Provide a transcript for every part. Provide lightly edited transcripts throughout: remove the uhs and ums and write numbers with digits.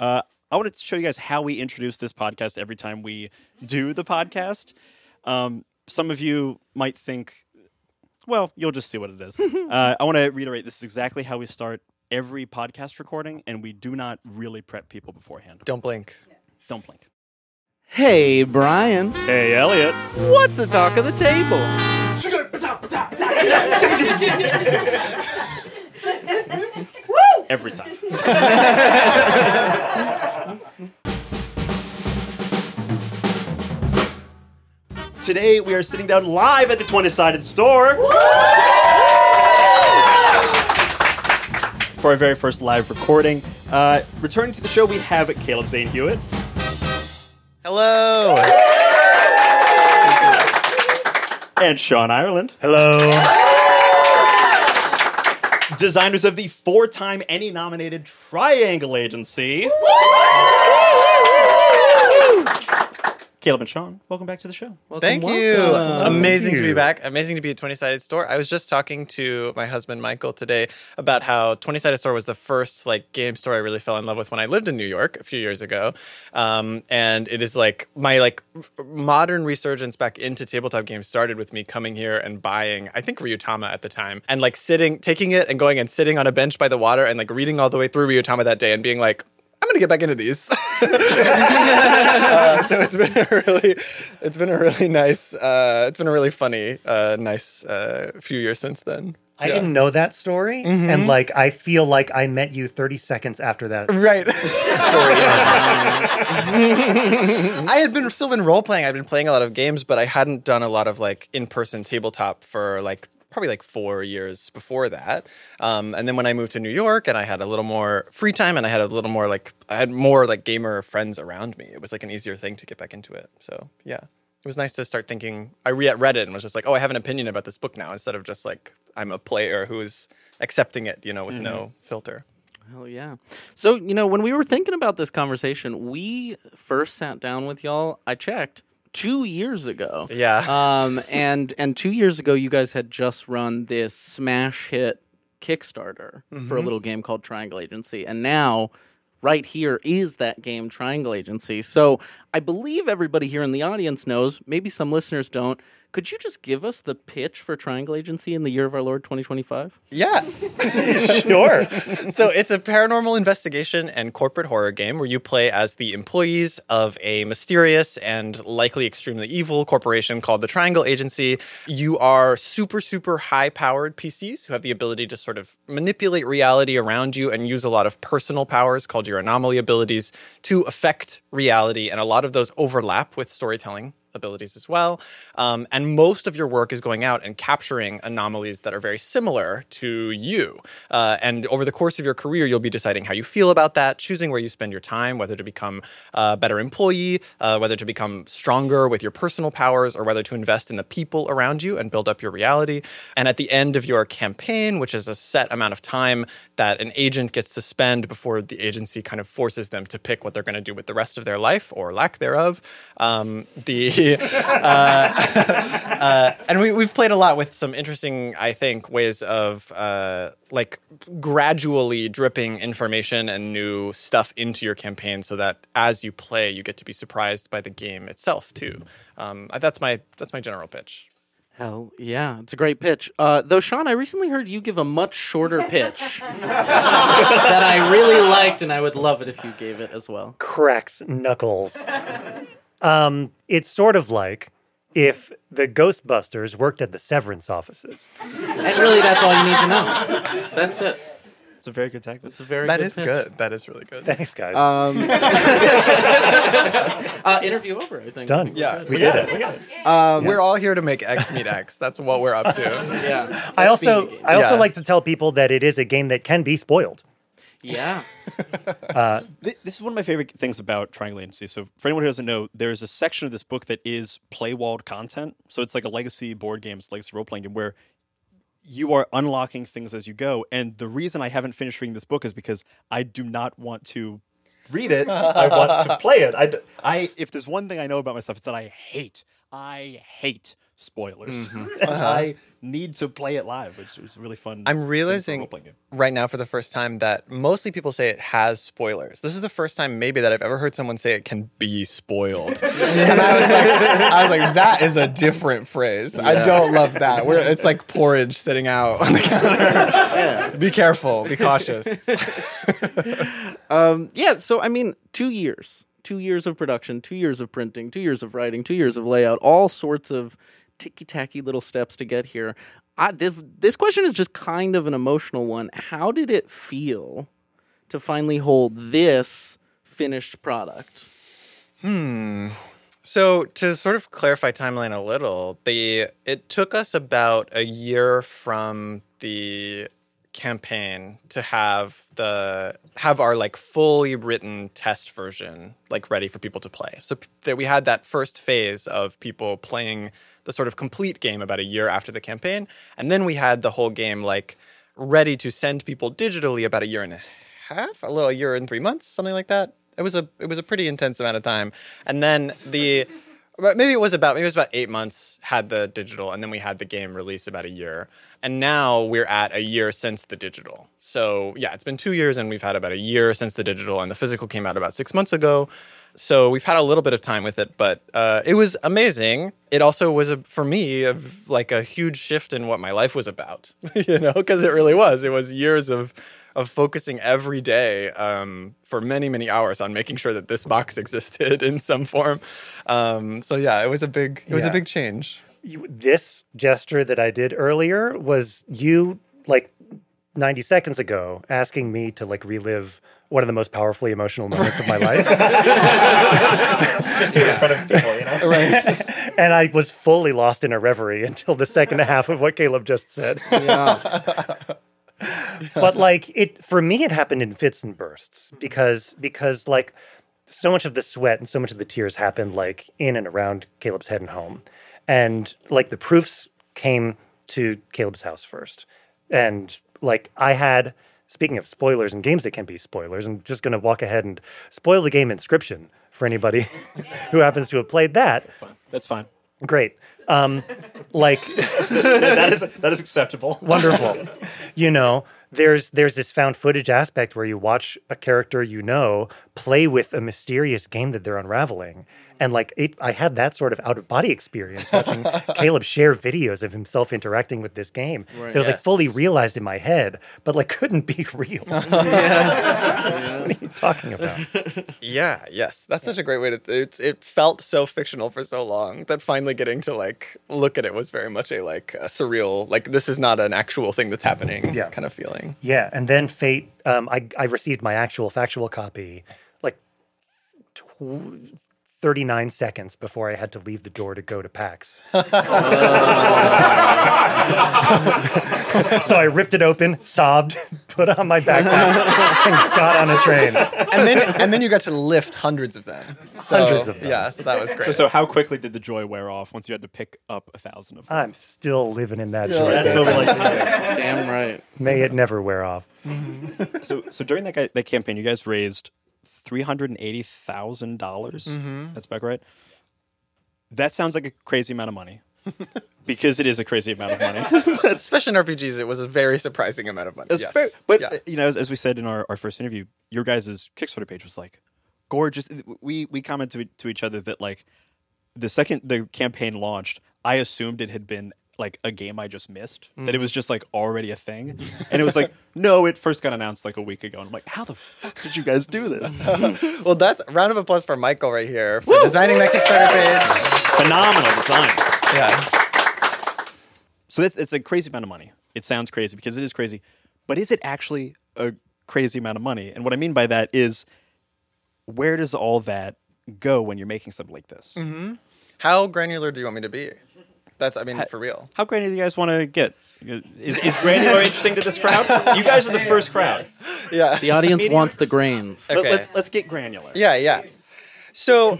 I wanted to show you guys how we introduce this podcast every time we do the podcast. Some of you might think, well, you'll just see what it is. I want to reiterate, this is exactly how we start every podcast recording, and we do not really prep people beforehand. Don't blink. Don't blink. Hey, Brian. Hey, Elliot. What's the talk of the table? Every time. Today, we are sitting down live at the 20-sided store for our very first live recording. Returning to the show, we have Caleb Zane Hewitt. Hello. And Sean Ireland. Hello. Designers of the 4-time Emmy-nominated Triangle Agency. Caleb and Sean, welcome back to the show. Thank you. Amazing to be back. Amazing to be at 20-Sided Store. I was just talking to my husband, Michael, today about how 20-Sided Store was the first game store I really fell in love with when I lived in New York a few years ago. And it is my modern resurgence back into tabletop games started with me coming here and buying, I think, Ryutama at the time. And taking it and going and sitting on a bench by the water and reading all the way through Ryutama that day and being like, I'm gonna get back into these. So it's been a really nice, it's been a really funny, nice few years since then. I didn't know that story, and I feel like I met you 30 seconds after that. Right. Story. I had still been role playing. I'd been playing a lot of games, but I hadn't done a lot of in-person tabletop for probably 4 years before that. And then when I moved to New York and I had a little more free time and I had a little more I had more gamer friends around me, it was an easier thing to get back into it. So yeah, it was nice to start thinking. I read it and was just I have an opinion about this book now, instead of just I'm a player who's accepting it, with no filter. Hell yeah. So, when we were thinking about this conversation, we first sat down with y'all, I checked, 2 years ago. Yeah. And 2 years ago, you guys had just run this smash hit Kickstarter for a little game called Triangle Agency. And now, right here is that game, Triangle Agency. So I believe everybody here in the audience knows, maybe some listeners don't. Could you just give us the pitch for Triangle Agency in the year of our Lord 2025? Yeah. Sure. So it's a paranormal investigation and corporate horror game where you play as the employees of a mysterious and likely extremely evil corporation called the Triangle Agency. You are super, super high-powered PCs who have the ability to sort of manipulate reality around you and use a lot of personal powers called your anomaly abilities to affect reality, and a lot of those overlap with storytelling abilities as well. And most of your work is going out and capturing anomalies that are very similar to you. And over the course of your career, you'll be deciding how you feel about that, choosing where you spend your time, whether to become a better employee, whether to become stronger with your personal powers, or whether to invest in the people around you and build up your reality. And at the end of your campaign, which is a set amount of time that an agent gets to spend before the agency kind of forces them to pick what they're going to do with the rest of their life, or lack thereof, and we've played a lot with some interesting, I think, ways of gradually dripping information and new stuff into your campaign, so that as you play, you get to be surprised by the game itself too. That's my general pitch. Hell yeah, it's a great pitch. Though, Sean, I recently heard you give a much shorter pitch that I really liked, and I would love it if you gave it as well. Cracks knuckles. It's sort of like if the Ghostbusters worked at the Severance offices. And really, that's all you need to know. That's it. It's a very good tactic. It's a very That good is pitch. good. That is really good. Thanks, guys. Interview over, I think. Done. Yeah. We did it. We're all here to make X meet X. That's what we're up to. Yeah. I also Yeah. like to tell people that it is a game that can be spoiled. Yeah. This is one of my favorite things about Triangle Agency. So for anyone who doesn't know, there's a section of this book that is playwalled content. So it's like a legacy board game, it's a legacy role-playing game, where you are unlocking things as you go. And the reason I haven't finished reading this book is because I do not want to read it. I want to play it. If there's one thing I know about myself, it's that I hate spoilers. And I need to play it live, which was really fun. I'm realizing role-playing game. right now for the first time that mostly people say it has spoilers. This is the first time maybe that I've ever heard someone say it can be spoiled. And I was like, that is a different phrase. I don't love that. It's like porridge sitting out on the counter. Be careful. Be cautious. So I mean, 2 years. 2 years of production, 2 years of printing, 2 years of writing, 2 years of layout, all sorts of ticky-tacky little steps to get here. This question is just kind of an emotional one. How did it feel to finally hold this finished product? So to sort of clarify timeline a little, it took us about a year from the campaign to have our like fully written test version like ready for people to play. So that we had that first phase of people playing the sort of complete game about a year after the campaign, and then we had the whole game like ready to send people digitally about a year and a half, a year and 3 months, something like that. It was a pretty intense amount of time, and then maybe it was about 8 months had the digital, and then we had the game release about a year. And now we're at a year since the digital. So yeah, it's been 2 years and we've had about a year since the digital, and the physical came out about 6 months ago. So we've had a little bit of time with it, but it was amazing. It also was, for me, a huge shift in what my life was about, because it really was. It was years of focusing every day for many, many hours on making sure that this box existed in some form. So yeah, it was a big change. This gesture that I did earlier was you, like 90 seconds ago, asking me to like relive one of the most powerfully emotional moments of my life. Just do it in front of people, Right. And I was fully lost in a reverie until the second half of what Caleb just said. Yeah. But like for me, it happened in fits and bursts because like so much of the sweat and so much of the tears happened like in and around Caleb's head and home. And like the proofs came to Caleb's house first. And like I had, speaking of spoilers and games that can be spoilers, I'm just going to walk ahead and spoil the game Inscription for anybody who happens to have played that. That's fine. Great. Like that is acceptable. Wonderful. There's this found footage aspect where you watch a character play with a mysterious game that they're unraveling. And like I had that sort of out-of-body experience watching Caleb share videos of himself interacting with this game. Right. It was like fully realized in my head, but like couldn't be real. What are you talking about? Yeah, yes. That's such a great way it felt so fictional for so long that finally getting to like look at it was very much a surreal, like this is not an actual thing that's happening kind of feeling. Yeah, and then Fate, I received my actual factual copy like 39 seconds before I had to leave the door to go to PAX. So I ripped it open, sobbed, put on my backpack, and got on a train. And then you got to lift hundreds of them. Hundreds of them. Yeah, so that was great. So how quickly did the joy wear off once you had to pick up 1,000 of them? I'm still living in that That's joy. what we like to hear. Damn right. May it never wear off. So during that campaign, you guys raised $380,000. That's about right. That sounds like a crazy amount of money. Because it is a crazy amount of money. Especially in RPGs, it was a very surprising amount of money. Yes. But as we said in our first interview, your guys' Kickstarter page was like gorgeous. We commented to each other that like the second the campaign launched, I assumed it had been like a game I just missed, that it was just like already a thing. And it was like, no, it first got announced like a week ago. And I'm like, how the fuck did you guys do this? Well, that's a round of applause for Michael right here for designing that Kickstarter page. Phenomenal design. Yeah. So it's a crazy amount of money. It sounds crazy because it is crazy, but is it actually a crazy amount of money? And what I mean by that is, where does all that go when you're making something like this? Mm-hmm. How granular do you want me to be? For real. How granular do you guys want to get? Is granular interesting to this crowd? You guys are the first crowd. Yeah. The audience wants the grains. Okay. Let's get granular. Yeah. So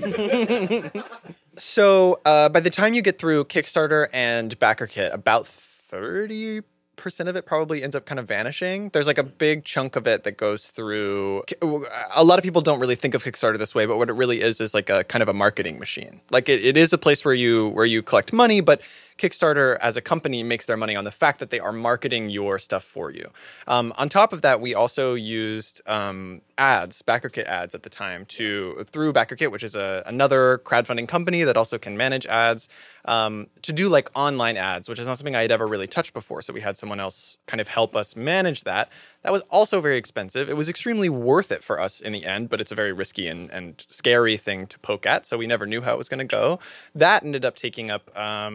by the time you get through Kickstarter and BackerKit, about 30% 5% of it probably ends up kind of vanishing. There's like a big chunk of it that goes through. A lot of people don't really think of Kickstarter this way, but what it really is like a kind of a marketing machine. Like it is a place where you collect money, but Kickstarter as a company makes their money on the fact that they are marketing your stuff for you. On top of that, we also used ads, BackerKit ads at the time through BackerKit, which is another crowdfunding company that also can manage ads, to do like online ads, which is not something I had ever really touched before. So we had someone else kind of help us manage that. That was also very expensive. It was extremely worth it for us in the end, but it's a very risky and scary thing to poke at. So we never knew how it was going to go. That ended up taking up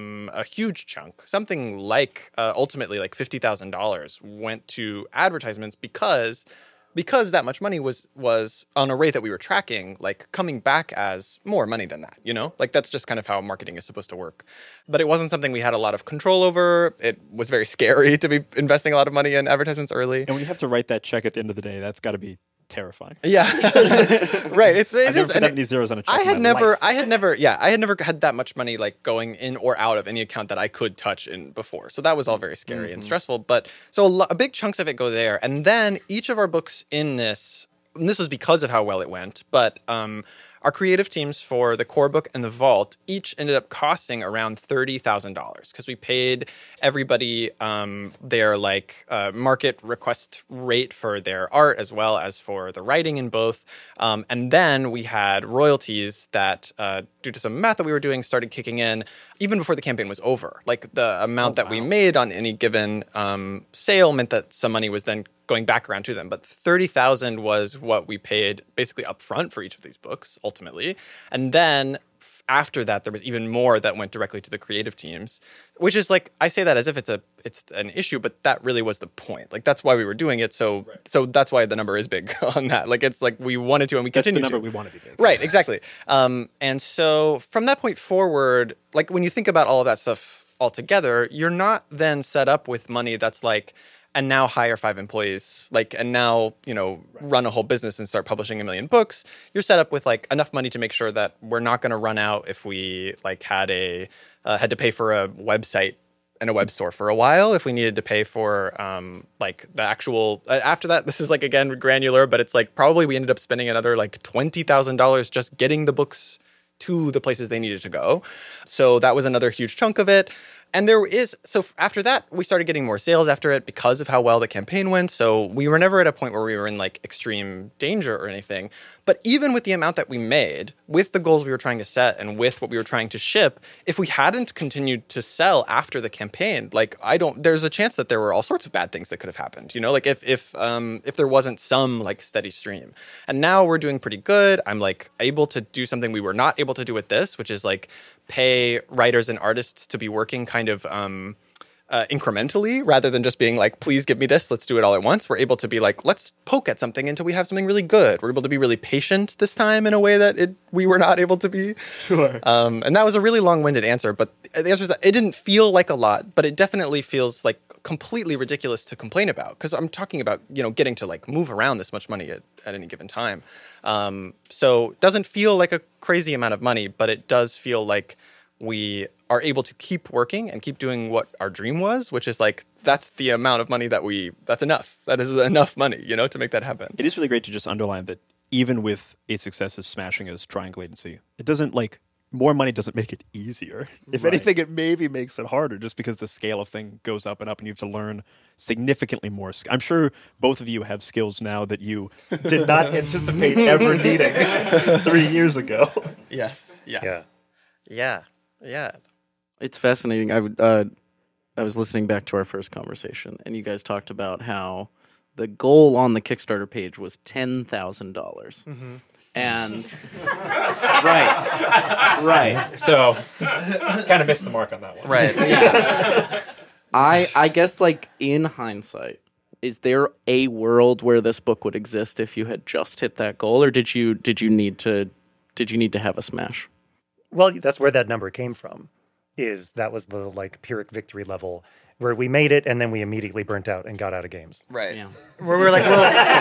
a huge chunk. Something like ultimately like $50,000 went to advertisements because that much money was on a rate that we were tracking, like coming back as more money than that, Like that's just kind of how marketing is supposed to work. But it wasn't something we had a lot of control over. It was very scary to be investing a lot of money in advertisements early. And when you have to write that check at the end of the day, that's got to be terrifying. Yeah. Right. It I've never is. put that many zeros on a check. I had in my never life. had that much money like going in or out of any account that I could touch in before. So that was all very scary and stressful. But so a big chunks of it go there. And then each of our books in this, and this was because of how well it went, but our creative teams for the core book and the vault each ended up costing around $30,000 because we paid everybody their market request rate for their art as well as for the writing in both. And then we had royalties that, due to some math that we were doing, started kicking in even before the campaign was over. Like the amount that we made on any given sale meant that some money was then going back around to them. But $30,000 was what we paid basically upfront for each of these books, ultimately. And then after that, there was even more that went directly to the creative teams, which is like, I say that as if it's an issue, but that really was the point. Like, that's why we were doing it. So that's why the number is big on that. Like, it's like we wanted to and we continue to. That's the number we want to be big. Right, exactly. And so from that point forward, like when you think about all of that stuff all together, you're not then set up with money that's like, and now hire 5 employees, and now, run a whole business and start publishing 1 million books. You're set up with enough money to make sure that we're not going to run out if we had to pay for a website and a web store for a while, if we needed to pay for the actual, after that, this is again, granular, but it's probably we ended up spending another $20,000 just getting the books to the places they needed to go. So that was another huge chunk of it. And so after that, we started getting more sales after it because of how well the campaign went. So we were never at a point where we were in extreme danger or anything. But even with the amount that we made, with the goals we were trying to set and with what we were trying to ship, if we hadn't continued to sell after the campaign, there's a chance that there were all sorts of bad things that could have happened. If there wasn't some steady stream. And now we're doing pretty good. I'm able to do something we were not able to do with this, which is pay writers and artists to be working kind of incrementally rather than just being please give me this, let's do it all at once. We're able to be let's poke at something until we have something really good. We're able to be really patient this time in a way that we were not able to be. Sure. And that was a really long-winded answer, but the answer is that it didn't feel like a lot, but it definitely feels completely ridiculous to complain about because I'm talking about, getting to move around this much money at any given time. So it doesn't feel like a crazy amount of money, but it does feel like we are able to keep working and keep doing what our dream was, which is that's the amount of money that's enough. That is enough money, to make that happen. It is really great to just underline that even with a success as smashing as Triangle Agency, it doesn't more money doesn't make it easier. If anything, it maybe makes it harder just because the scale of thing goes up and up and you have to learn significantly more. I'm sure both of you have skills now that you did not anticipate ever needing 3 years ago. Yes. Yeah. It's fascinating. I was listening back to our first conversation, and you guys talked about how the goal on the Kickstarter page was $10,000. Mm-hmm. And right. So kind of missed the mark on that one. Right. Yeah. I guess in hindsight, is there a world where this book would exist if you had just hit that goal, or did you need to have a smash? Well, that's where that number came from. That was the Pyrrhic victory level where we made it and then we immediately burnt out and got out of games. Right. Yeah. Where we were well,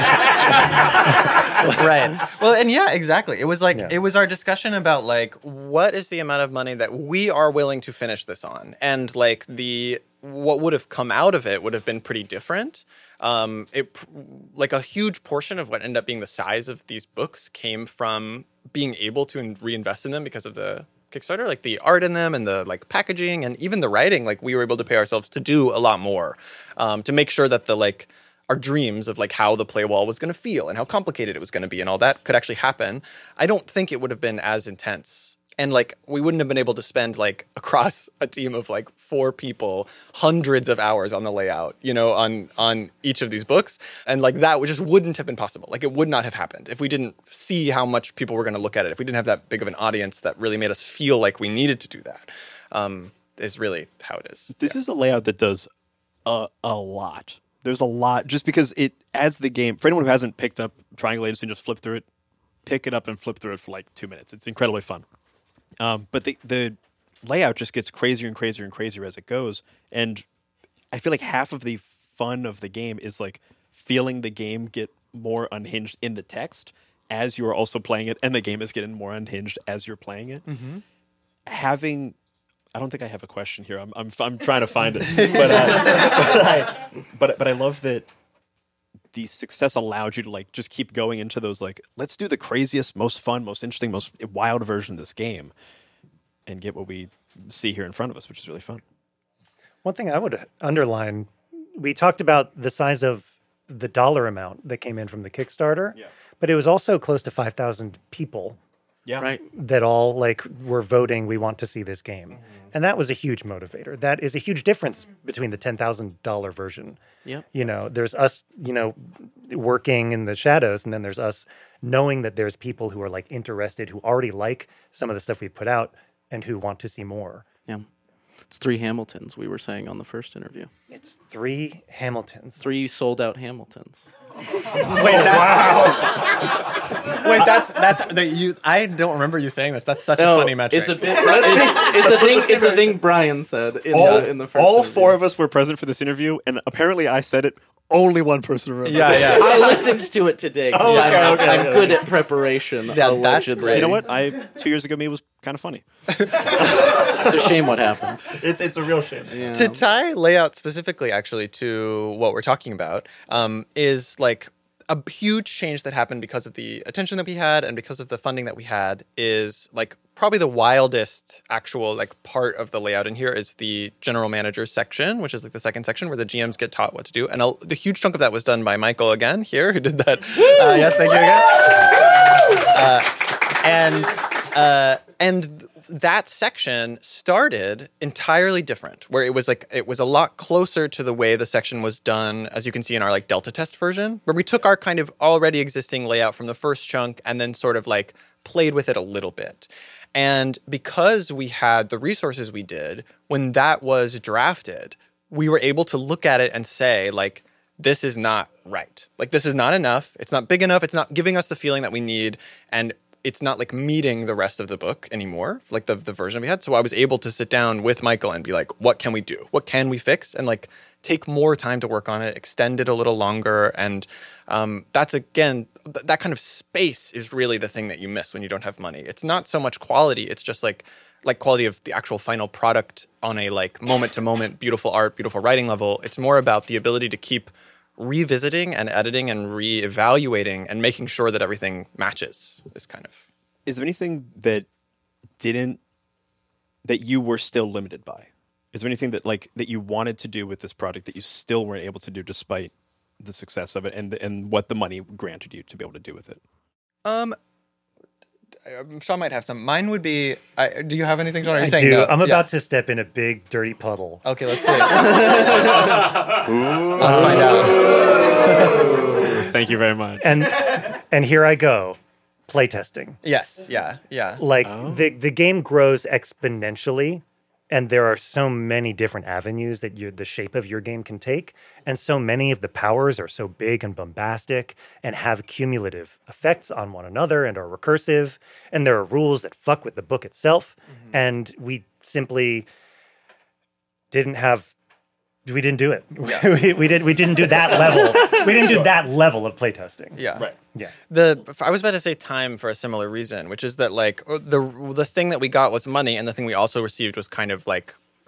right. Well, and yeah, exactly. It was it was our discussion about what is the amount of money that we are willing to finish this on, and what would have come out of it would have been pretty different. Like a huge portion of what ended up being the size of these books came from being able to reinvest in them because of the Kickstarter, like the art in them and the like packaging and even the writing. Like we were able to pay ourselves to do a lot more, to make sure that the like our dreams of like how the play wall was going to feel and how complicated it was going to be and all that could actually happen. I don't think it would have been as intense. And like we wouldn't have been able to spend like across a team of like 4 people hundreds of hours on the layout, you know, on each of these books, and like that just wouldn't have been possible. Like it would not have happened if we didn't see how much people were going to look at it. If we didn't have that big of an audience that really made us feel like we needed to do that. Is really how it is. This is a layout that does a lot. There's a lot just because it adds the game. For anyone who hasn't picked up Triangle Agency and just flip through it, pick it up and flip through it for like 2 minutes. It's incredibly fun. But the layout just gets crazier and crazier and crazier as it goes. And I feel like half of the fun of the game is like feeling the game get more unhinged in the text as you are also playing it, and the game is getting more unhinged as you're playing it. Mm-hmm. I don't think I have a question here. I'm trying to find it, but I love that the success allowed you to like just keep going into those like, let's do the craziest, most fun, most interesting, most wild version of this game and get what we see here in front of us, which is really fun. One thing I would underline, we talked about the size of the dollar amount that came in from the Kickstarter, but it was also close to 5,000 people. Yeah. Right. That all like were voting, we want to see this game. Mm-hmm. And that was a huge motivator. That is a huge difference between the $10,000 version. Yeah. You know, there's us, you know, working in the shadows, and then there's us knowing that there's people who are like interested, who already like some of the stuff we put out and who want to see more. Yeah. It's 3 Hamiltons, we were saying on the first interview. It's 3 Hamiltons. 3 sold out Hamiltons. I don't remember you saying this. That's such a funny metric. It's a bit. It's a thing Brian said in the first. All interview. 4 of us were present for this interview, and apparently I said it. Only one person remembered. Yeah. I listened to it today. I'm good at preparation. Yeah, allegedly. that's great. You know what? 2 years ago, me was kind of funny. It's a shame what happened. It's a real shame. Yeah. To tie layout specifically, actually, to what we're talking about, is like a huge change that happened because of the attention that we had and because of the funding that we had. Is like probably the wildest actual like part of the layout in here is the general manager's section, which is like the second section where the GMs get taught what to do. And the huge chunk of that was done by Michael again here, who did that. Yes, thank you again. And that section started entirely different, where it was a lot closer to the way the section was done, as you can see in our like Delta test version, where we took our kind of already existing layout from the first chunk and then sort of like played with it a little bit. And because we had the resources we did, when that was drafted, we were able to look at it and say, like, this is not right. Like, this is not enough. It's not big enough. It's not giving us the feeling that we need. And it's not like meeting the rest of the book anymore, like the version we had. So I was able to sit down with Michael and be like, what can we do? What can we fix? And like take more time to work on it, extend it a little longer. And that's, again, that kind of space is really the thing that you miss when you don't have money. It's not so much quality. It's just like quality of the actual final product on a like moment to moment, beautiful art, beautiful writing level. It's more about the ability to keep revisiting and editing and reevaluating and making sure that everything matches. Is there anything that you were still limited by? Is there anything that you wanted to do with this project that you still weren't able to do despite the success of it and what the money granted you to be able to do with it? Sean might have some. Mine would be. Do you have anything, Sean? Are you I saying do. no? I'm about to step in a big dirty puddle. Okay, let's see. Let's find out. Thank you very much. And here I go, playtesting. Yes. Yeah. Like the game grows exponentially, and there are so many different avenues that the shape of your game can take, and so many of the powers are so big and bombastic and have cumulative effects on one another and are recursive, and there are rules that fuck with the book itself, and we simply didn't do it. Yeah. we didn't do that level. We didn't do that level of playtesting. Yeah. Right. Yeah. I was about to say time for a similar reason, which is that like the thing that we got was money, and the thing we also received was kind of like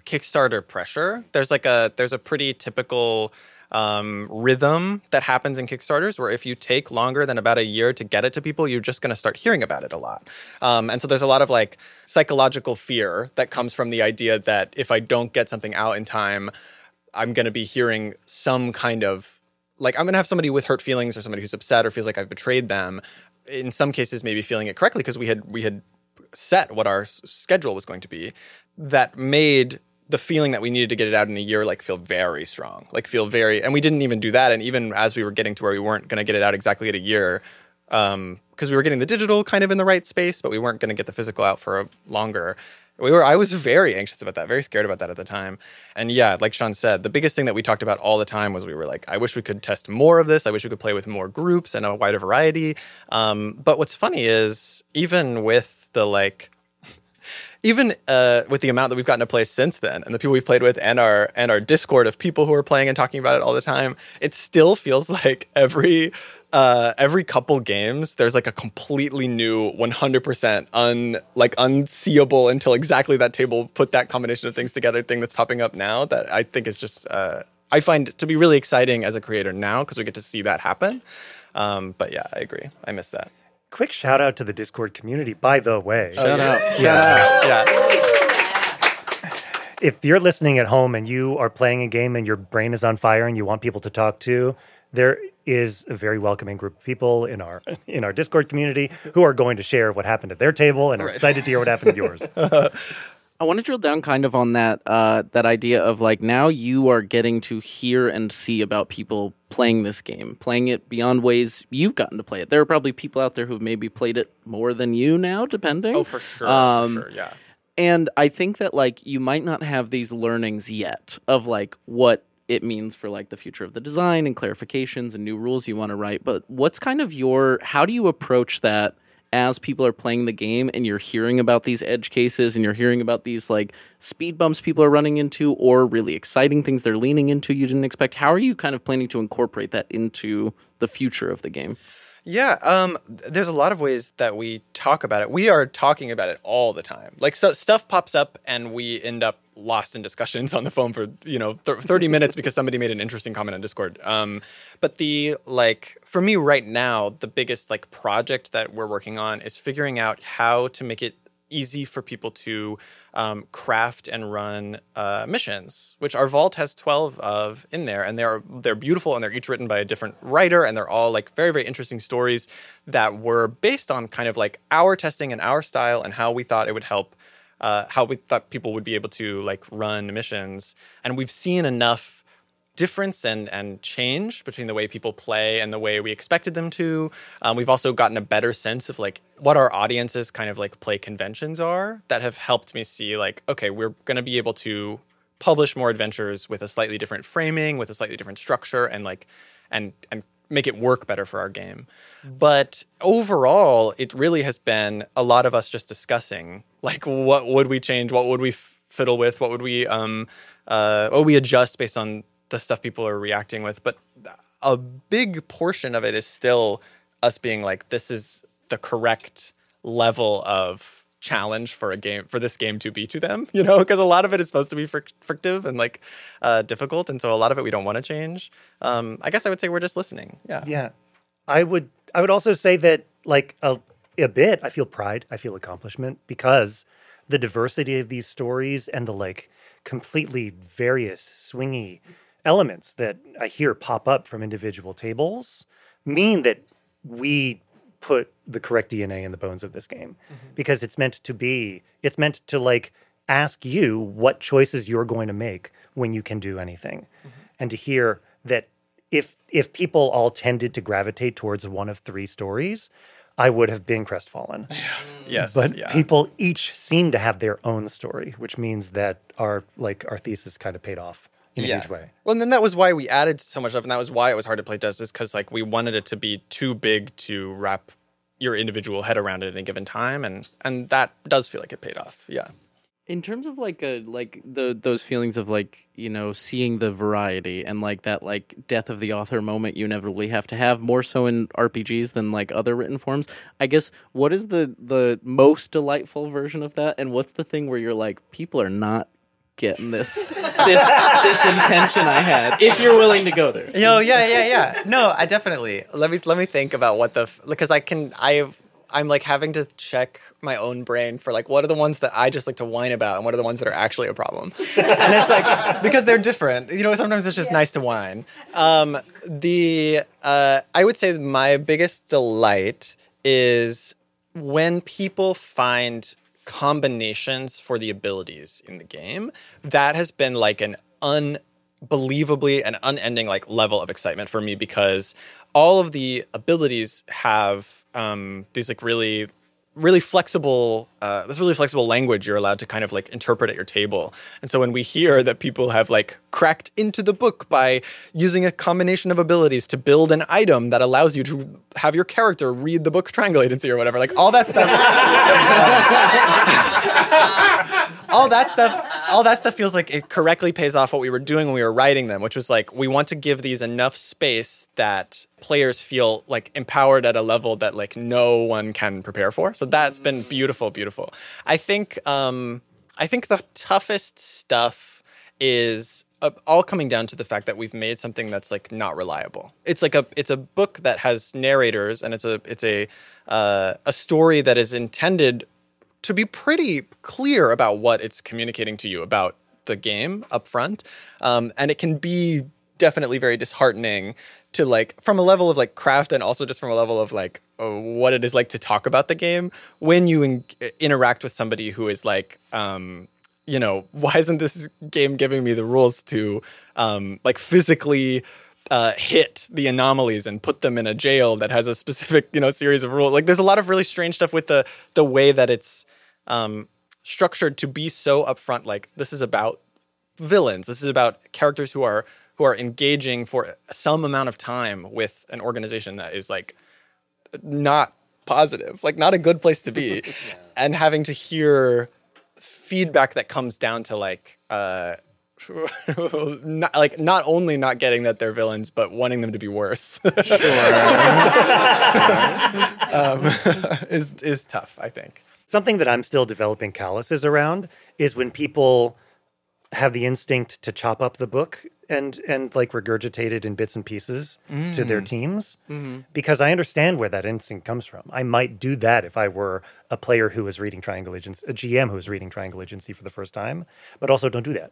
Kickstarter pressure. There's a pretty typical rhythm that happens in Kickstarters where if you take longer than about a year to get it to people, you're just going to start hearing about it a lot. And so there's a lot of like psychological fear that comes from the idea that if I don't get something out in time, I'm going to be hearing some kind of like I'm going to have somebody with hurt feelings or somebody who's upset or feels like I've betrayed them. In some cases, maybe feeling it correctly because we had set what our schedule was going to be. That made the feeling that we needed to get it out in a year like feel very strong, and we didn't even do that. And even as we were getting to where we weren't going to get it out exactly at a year, because we were getting the digital kind of in the right space, but we weren't going to get the physical out for longer. I was very anxious about that, very scared about that at the time. And yeah, like Sean said, the biggest thing that we talked about all the time was we were like, I wish we could test more of this. I wish we could play with more groups and a wider variety. But what's funny is even with the like, with the amount that we've gotten to play since then and the people we've played with and our Discord of people who are playing and talking about it all the time, it still feels like every couple games there's like a completely new 100% unseeable until exactly that table put that combination of things together thing that's popping up now that I think is just I find to be really exciting as a creator now because we get to see that happen. But yeah, I agree. I miss that. Quick shout out to the Discord community, by the way. Shout out. Yeah. If you're listening at home and you are playing a game and your brain is on fire and you want people to talk to, there is a very welcoming group of people in our Discord community who are going to share what happened at their table and are excited to hear what happened at yours. I want to drill down kind of on that idea of like now you are getting to hear and see about people playing this game, playing it beyond ways you've gotten to play it. There are probably people out there who've maybe played it more than you now, depending. Oh, for sure, yeah. And I think that like you might not have these learnings yet of like what it means for like the future of the design and clarifications and new rules you want to write. But what's kind of how do you approach that as people are playing the game and you're hearing about these edge cases and you're hearing about these like speed bumps people are running into or really exciting things they're leaning into you didn't expect? How are you kind of planning to incorporate that into the future of the game? Yeah, there's a lot of ways that we talk about it. We are talking about it all the time. Like, so stuff pops up and we end up lost in discussions on the phone for 30 minutes because somebody made an interesting comment on Discord. But for me right now, the biggest like project that we're working on is figuring out how to make it easy for people to craft and run missions, which our vault has 12 of in there, and they're beautiful, and they're each written by a different writer, and they're all like very, very interesting stories that were based on kind of like our testing and our style and how we thought it would help, how we thought people would be able to like run missions. And we've seen enough difference and change between the way people play and the way we expected them to. We've also gotten a better sense of like what our audience's kind of like play conventions are that have helped me see like, okay, we're going to be able to publish more adventures with a slightly different framing, with a slightly different structure, and like and make it work better for our game. But overall, it really has been a lot of us just discussing like what would we change, what would we fiddle with, what would we adjust based on the stuff people are reacting with. But a big portion of it is still us being like, this is the correct level of challenge for this game to be to them, because a lot of it is supposed to be frictive and like difficult. And so a lot of it we don't want to change. I guess I would say we're just listening. Yeah. Yeah. I would also say that like a bit, I feel pride, I feel accomplishment because the diversity of these stories and the like completely various swingy elements that I hear pop up from individual tables mean that we put the correct DNA in the bones of this game because it's meant to like ask you what choices you're going to make when you can do anything. And to hear that if people all tended to gravitate towards one of three stories, I would have been crestfallen. Yes. But people each seem to have their own story, which means that our thesis kind of paid off in a huge way. Well, and then that was why we added so much stuff, and that was why it was hard to play test, is because like we wanted it to be too big to wrap your individual head around it at a given time, and that does feel like it paid off. Yeah. In terms of those feelings of like, seeing the variety and like that like death of the author moment you inevitably have to have more so in RPGs than like other written forms, I guess what is the most delightful version of that, and what's the thing where you're like people are not getting this intention I had. If you're willing to go there. Yeah. No, I definitely. Let me think about what because I'm like having to check my own brain for like what are the ones that I just like to whine about and what are the ones that are actually a problem. And it's like because they're different. Sometimes it's just nice to whine. I would say my biggest delight is when people find combinations for the abilities in the game. That has been like an unbelievably and unending like level of excitement for me because all of the abilities have these like really flexible this really flexible language you're allowed to kind of like interpret at your table. And so when we hear that people have like cracked into the book by using a combination of abilities to build an item that allows you to have your character read the book Triangle Agency or whatever, like all that stuff all that stuff feels like it correctly pays off what we were doing when we were writing them, which was like we want to give these enough space that players feel like empowered at a level that like no one can prepare for. So that's been beautiful. I think the toughest stuff is all coming down to the fact that we've made something that's like not reliable. It's a book that has narrators and it's a story that is intended to be pretty clear about what it's communicating to you about the game up front. And it can be definitely very disheartening to like from a level of like craft and also just from a level of like what it is like to talk about the game when you interact with somebody who is like, why isn't this game giving me the rules to like physically hit the anomalies and put them in a jail that has a specific, series of rules. Like there's a lot of really strange stuff with the way that it's structured to be so upfront. Like this is about villains. This is about characters who are engaging for some amount of time with an organization that is like not positive, like not a good place to be, and having to hear feedback that comes down to like not only not getting that they're villains, but wanting them to be worse. Is tough, I think. Something that I'm still developing calluses around is when people have the instinct to chop up the book and like regurgitate it in bits and pieces to their teams. Because I understand where that instinct comes from. I might do that if I were a player who was reading Triangle Agency, a GM who was reading Triangle Agency for the first time, but also don't do that.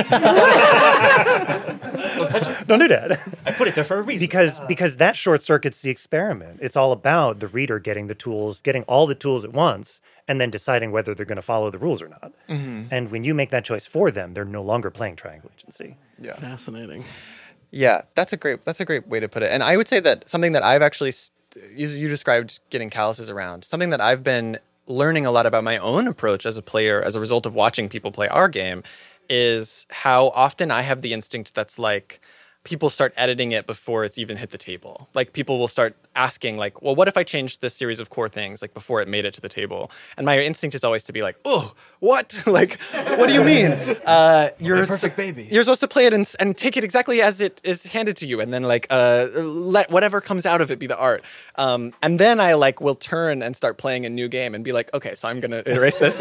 Don't touch it. Don't do that. I put it there for a reason. Because that short circuits the experiment. It's all about the reader getting all the tools at once, and then deciding whether they're going to follow the rules or not. And when you make that choice for them, they're no longer playing Triangle Agency. Yeah. Fascinating. Yeah, that's a great way to put it. And I would say that something that I've actually you described getting calluses around. Something that I've been learning a lot about my own approach as a player as a result of watching people play our game is how often I have the instinct that's like people start editing it before it's even hit the table. Like people will start asking like, well, what if I changed this series of core things like before it made it to the table? And my instinct is always to be like, oh, what? Like, what do you mean? You're perfect baby. You're supposed to play it and take it exactly as it is handed to you. And then like, let whatever comes out of it be the art. And then I like will turn and start playing a new game and be like, okay, so I'm going to erase this.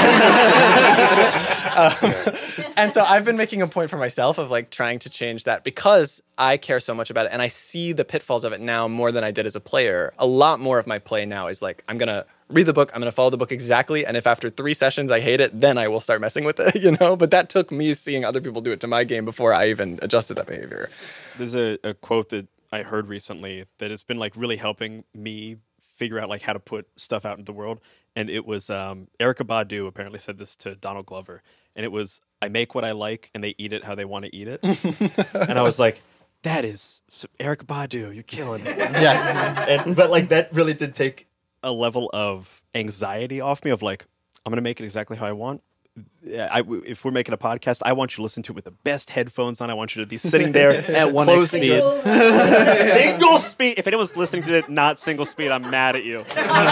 And so I've been making a point for myself of like trying to change that because I care so much about it and I see the pitfalls of it now more than I did as a player. A lot more of my play now is like, I'm going to read the book, I'm going to follow the book exactly, and if after 3 sessions I hate it, then I will start messing with it, But that took me seeing other people do it to my game before I even adjusted that behavior. There's a quote that I heard recently that has been like really helping me figure out like how to put stuff out into the world. And it was Erykah Badu apparently said this to Donald Glover. And it was, I make what I like and they eat it how they want to eat it. And I was like, that is Erykah Badu, you're killing it. Yes. But like that really did take a level of anxiety off me of like, I'm going to make it exactly how I want. If we're making a podcast, I want you to listen to it with the best headphones on. I want you to be sitting there at 1x speed. Single speed. If anyone's listening to it, not single speed, I'm mad at you.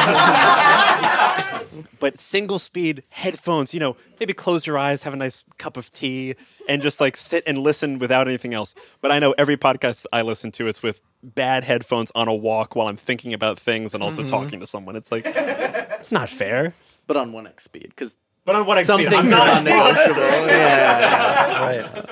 But single speed headphones, maybe close your eyes, have a nice cup of tea, and just like sit and listen without anything else. But I know every podcast I listen to is with bad headphones on a walk while I'm thinking about things and also talking to someone. It's like, it's not fair. But on 1x speed, because But on what Some speed? I'm things are not non-negotiable. Yeah. Right.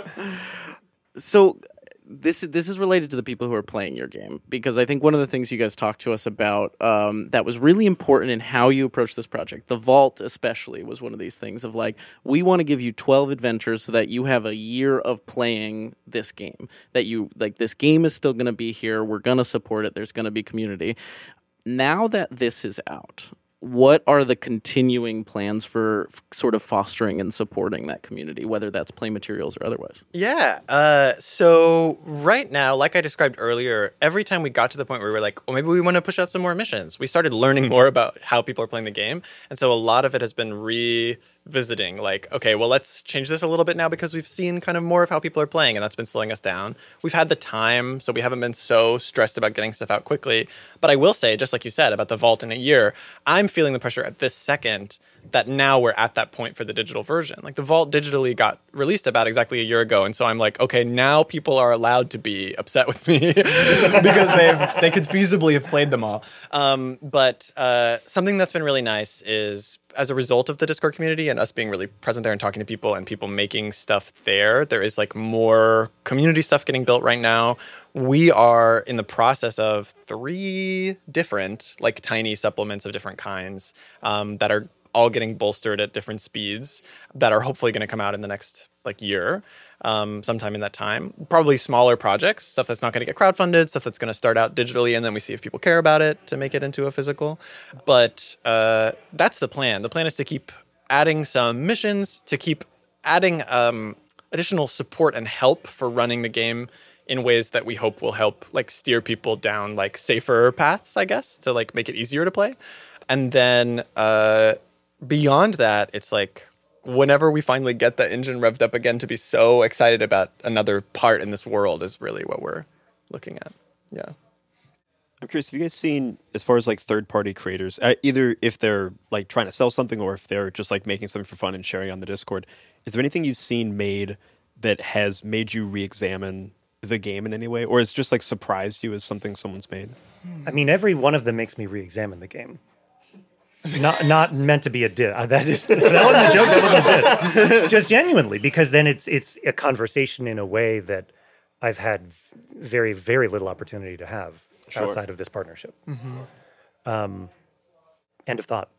So this is related to the people who are playing your game, because I think one of the things you guys talked to us about that was really important in how you approach this project, the vault especially, was one of these things of like, we want to give you 12 adventures so that you have a year of playing this game, that you like, this game is still going to be here, we're going to support it, there's going to be community. Now that this is out, what are the continuing plans for sort of fostering and supporting that community, whether that's play materials or otherwise? Yeah. So right now, like I described earlier, every time we got to the point where we were like, well, maybe we want to push out some more missions, we started learning more about how people are playing the game. And so a lot of it has been revisiting, like, okay, well, let's change this a little bit now because we've seen kind of more of how people are playing, and that's been slowing us down. We've had the time, so we haven't been so stressed about getting stuff out quickly. But I will say, just like you said about the vault in a year, I'm feeling the pressure at this second that now we're at that point for the digital version. Like, the vault digitally got released about exactly a year ago, and so I'm like, okay, now people are allowed to be upset with me because they could feasibly have played them all. But something that's been really nice is, as a result of the Discord community and us being really present there and talking to people and people making stuff there is like more community stuff getting built right now. We are in the process of 3 different like tiny supplements of different kinds that are all getting bolstered at different speeds that are hopefully going to come out in the next like year, sometime in that time. Probably smaller projects, stuff that's not going to get crowdfunded, stuff that's going to start out digitally, and then we see if people care about it to make it into a physical. But that's the plan. The plan is to keep adding some missions, to keep adding additional support and help for running the game in ways that we hope will help like steer people down like safer paths, I guess, to like make it easier to play. And then beyond that, it's like, whenever we finally get the engine revved up again to be so excited about another part in this world is really what we're looking at. Yeah. I'm curious, have you guys seen, as far as like third-party creators, either if they're like trying to sell something or if they're just like making something for fun and sharing on the Discord, is there anything you've seen made that has made you re-examine the game in any way, or it's just like surprised you as something someone's made? I mean, every one of them makes me re-examine the game. Not meant to be a diss. That wasn't a joke. That wasn't a diss. Just genuinely, because then it's a conversation in a way that I've had very, very little opportunity to have outside of this partnership. Mm-hmm. End of thought.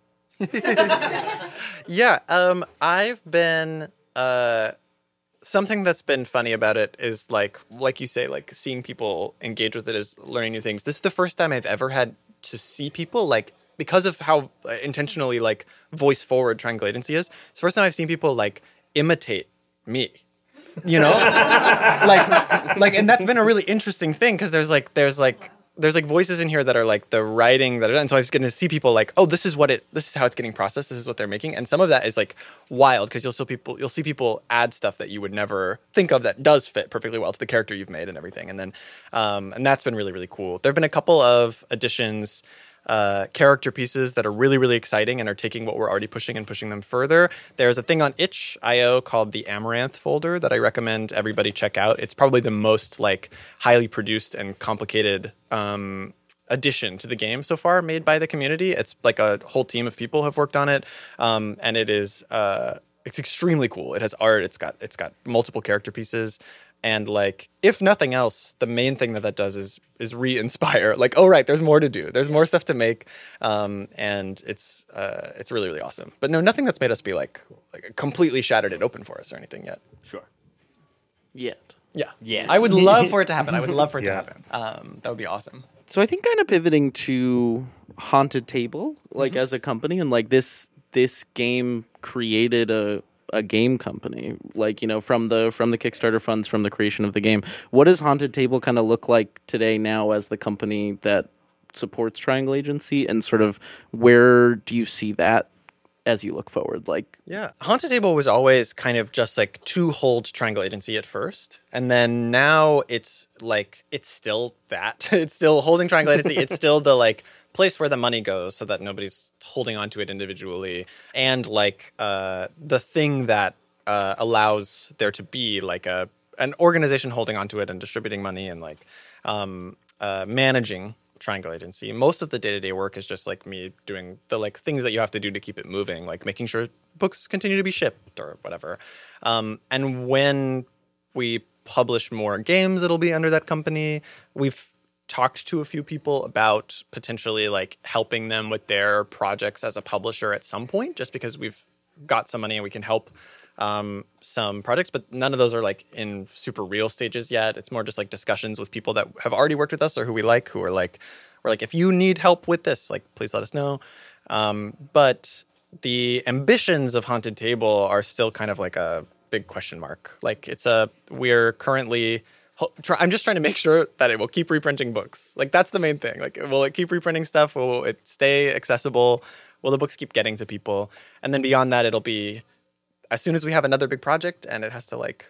Yeah. I've been something that's been funny about it is like you say, like seeing people engage with it is learning new things. This is the first time I've ever had to see people like, because of how intentionally like voice forward Triangle Agency is, it's the first time I've seen people like imitate me, you know, like, and that's been a really interesting thing because there's voices in here that are like the writing and so I was getting to see people like, oh, this is how it's getting processed, this is what they're making, and some of that is like wild because you'll see people add stuff that you would never think of that does fit perfectly well to the character you've made and everything, and then and that's been really, really cool. There've been a couple of additions, character pieces that are really, really exciting and are taking what we're already pushing and pushing them further. There's a thing on itch.io called the Amaranth folder that I recommend everybody check out. It's probably the most like highly produced and complicated addition to the game so far made by the community. It's like a whole team of people have worked on it, and it is it's extremely cool. It has art. It's got multiple character pieces. And like, if nothing else, the main thing that does is re-inspire. Like, oh right, there's more to do. There's more stuff to make, and it's really, really awesome. But no, nothing that's made us be like completely shattered it open for us or anything yet. Sure. Yet. Yeah. I would love for it to happen. I would love for it to happen. That would be awesome. So I think kind of pivoting to Haunted Table, like as a company, and like this game created a game company, like, you know, from the Kickstarter funds, from the creation of the game. What does Haunted Table kind of look like today now as the company that supports Triangle Agency, and sort of where do you see that as you look forward? Like, yeah, Haunted Table was always kind of just like to hold Triangle Agency at first, and then now it's like it's still that it's still holding Triangle Agency. It's still the like place where the money goes, so that nobody's holding on to it individually, and like the thing that allows there to be like an organization holding on to it and distributing money and like managing Triangle Agency. Most of the day-to-day work is just like me doing the like things that you have to do to keep it moving, like making sure books continue to be shipped or whatever. And when we publish more games, it'll be under that company. We've talked to a few people about potentially like helping them with their projects as a publisher at some point, just because we've got some money and we can help some projects, but none of those are like in super real stages yet. It's more just like discussions with people that have already worked with us or who we like, who are like, we're like, if you need help with this, like, please let us know. But the ambitions of Haunted Table are still kind of like a big question mark. Like we're currently, I'm just trying to make sure that it will keep reprinting books. Like that's the main thing. Like, will it keep reprinting stuff? Will it stay accessible? Will the books keep getting to people? And then beyond that, it'll be, as soon as we have another big project and it has to like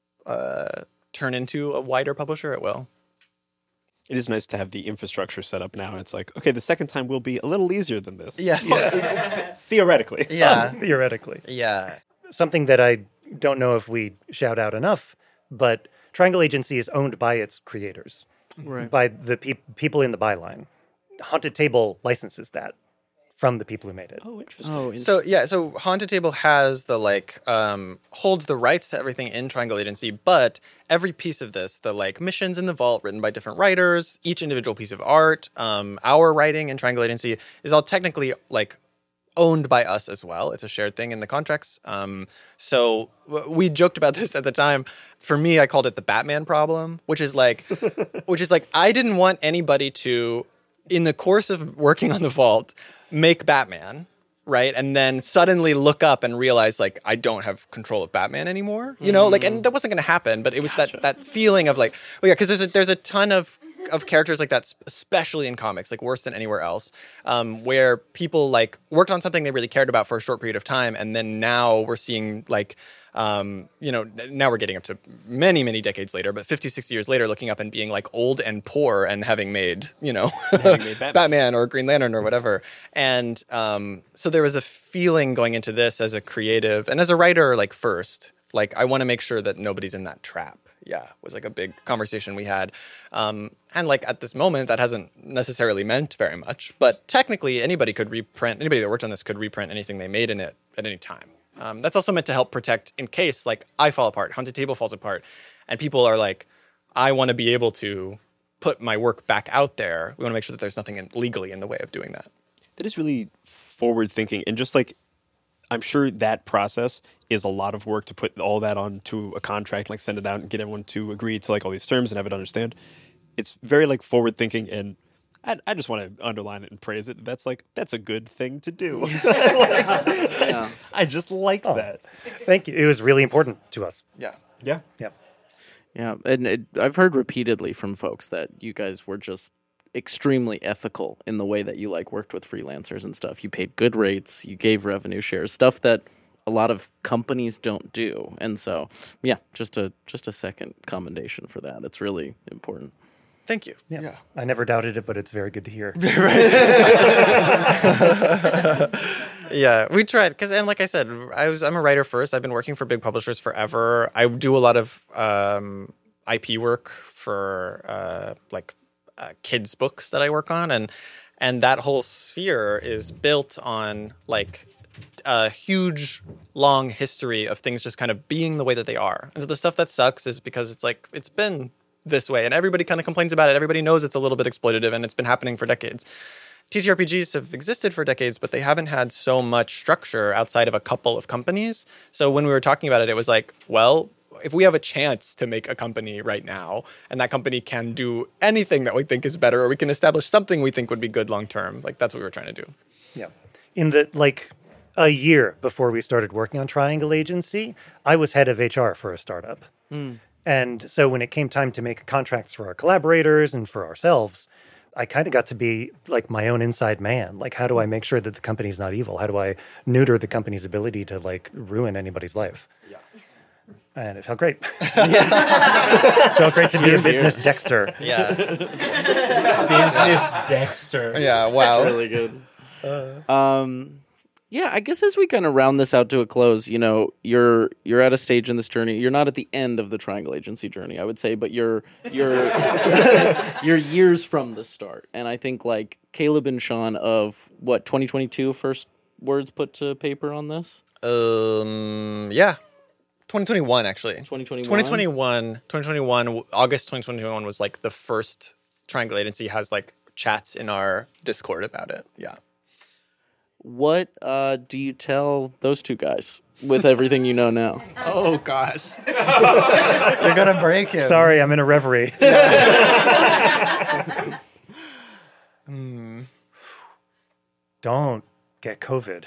turn into a wider publisher, it will. It is nice to have the infrastructure set up now. And it's like, okay, the second time will be a little easier than this. Yes. Theoretically. Yeah. Theoretically. Yeah. Something that I don't know if we shout out enough, but Triangle Agency is owned by its creators, Right. by the people in the byline. Haunted Table licenses that from the people who made it. Oh, interesting. Oh, So Haunted Table has the like holds the rights to everything in Triangle Agency, but every piece of this, the like missions in the vault written by different writers, each individual piece of art, our writing in Triangle Agency is all technically like owned by us as well. It's a shared thing in the contracts. So we joked about this at the time. For me, I called it the Batman problem, which is like I didn't want anybody to, in the course of working on the vault, make Batman, right? And then suddenly look up and realize like I don't have control of Batman anymore. You know, like, and that wasn't going to happen, but it was that feeling of like, oh yeah, because there's a ton of characters like that, especially in comics, like worse than anywhere else, where people like worked on something they really cared about for a short period of time, and then now we're seeing like, now we're getting up to many, many decades later, but 50, 60 years later, looking up and being like old and poor and having made, Batman or Green Lantern or whatever. And so there was a feeling going into this as a creative and as a writer, like first, like I want to make sure that nobody's in that trap. Yeah, was like a big conversation we had. And like at this moment, that hasn't necessarily meant very much. But technically, anybody that worked on this could reprint anything they made in it at any time. That's also meant to help protect in case like I fall apart, Haunted Table falls apart, and people are like, I want to be able to put my work back out there. We want to make sure that there's nothing legally in the way of doing that. That is really forward thinking. And just like, I'm sure that process is a lot of work to put all that onto a contract, like send it out and get everyone to agree to like all these terms and have it understand. It's very like forward thinking, and I just want to underline it and praise it. That's a good thing to do. yeah. I just like that. Thank you. It was really important to us. Yeah. Yeah. Yeah. Yeah, and I've heard repeatedly from folks that you guys were just extremely ethical in the way that you like worked with freelancers and stuff. You paid good rates, you gave revenue shares, stuff that a lot of companies don't do. And so, yeah, just a second commendation for that. It's really important. Thank you. Yeah. I never doubted it, but it's very good to hear. Yeah, we tried because, and like I said, I'm a writer first. I've been working for big publishers forever. I do a lot of IP work for kids' books that I work on, and that whole sphere is built on like a huge, long history of things just kind of being the way that they are. And so the stuff that sucks is because it's like it's been this way, and everybody kind of complains about it. Everybody knows it's a little bit exploitative, and it's been happening for decades. TTRPGs have existed for decades, but they haven't had so much structure outside of a couple of companies. So when we were talking about it, it was like, well, if we have a chance to make a company right now, and that company can do anything that we think is better, or we can establish something we think would be good long term, like that's what we were trying to do. Yeah. In a year before we started working on Triangle Agency, I was head of HR for a startup. And so when it came time to make contracts for our collaborators and for ourselves, I kind of got to be like my own inside man. Like, how do I make sure that the company's not evil? How do I neuter the company's ability to like ruin anybody's life? Yeah. And it felt great. It felt great to be a business Dexter. Yeah. Business Dexter. Yeah. Wow. That's really good. Yeah, I guess as we kind of round this out to a close, you know, you're at a stage in this journey. You're not at the end of the Triangle Agency journey, I would say, but you're you're years from the start. And I think like Caleb and Sean of 2022 first words put to paper on this? Yeah. 2021 actually. 2021, August 2021 was like the first Triangle Agency has like chats in our Discord about it. Yeah. What do you tell those two guys with everything you know now? Oh gosh. You're gonna break him. Sorry, I'm in a reverie. Don't get COVID.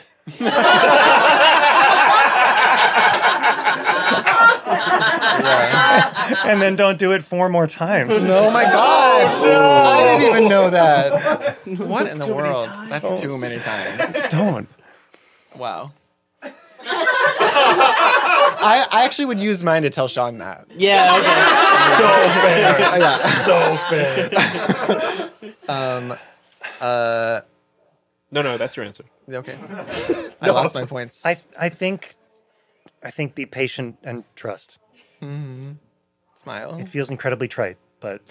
And then don't do it 4 more times. Oh my god! I didn't even know that. What in the world? That's too many times. Don't. Wow. I actually would use mine to tell Sean that. Yeah, Yeah. So fair. No, that's your answer. Okay. I lost my points. I think be patient and trust. Smile. It feels incredibly trite, but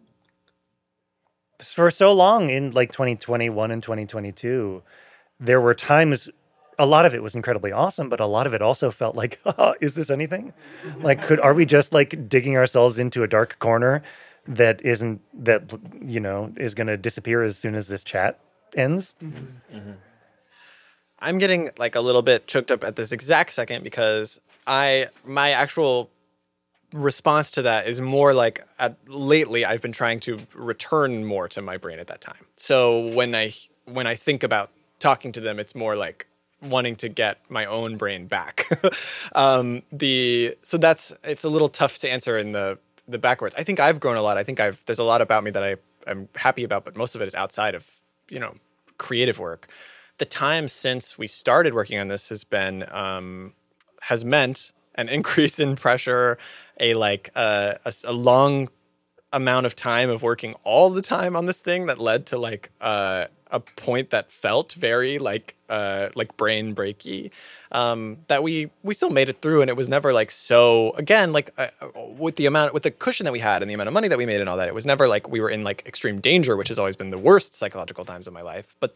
for so long in like 2021 and 2022, there were times, a lot of it was incredibly awesome, but a lot of it also felt like, is this anything? Like, are we just like digging ourselves into a dark corner that is going to disappear as soon as this chat ends? Mm-hmm. I'm getting like a little bit choked up at this exact second because my actual response to that is more like lately I've been trying to return more to my brain at that time. So when I think about talking to them, it's more like wanting to get my own brain back. So it's a little tough to answer in the backwards. I think I've grown a lot. I think there's a lot about me that I'm happy about, but most of it is outside of, creative work. The time since we started working on this has meant an increase in pressure, a long amount of time of working all the time on this thing that led to like a point that felt very like brain breaky. That we still made it through, and it was never like so. Again, like with the cushion that we had and the amount of money that we made and all that, it was never like we were in like extreme danger, which has always been the worst psychological times of my life. But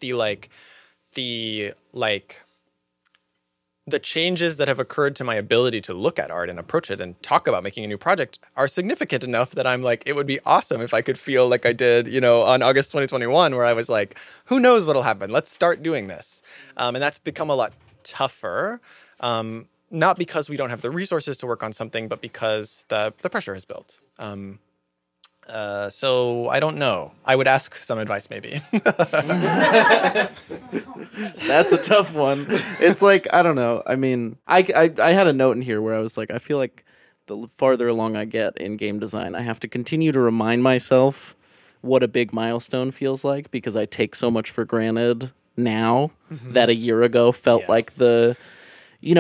the changes that have occurred to my ability to look at art and approach it and talk about making a new project are significant enough that I'm like, it would be awesome if I could feel like I did, on August 2021, where I was like, who knows what'll happen? Let's start doing this. And that's become a lot tougher. Not because we don't have the resources to work on something, but because the pressure has built. So I don't know. I would ask some advice maybe. That's a tough one. It's like, I don't know. I mean, I had a note in here where I was like, I feel like the farther along I get in game design, I have to continue to remind myself what a big milestone feels like, because I take so much for granted now that a year ago felt like we're in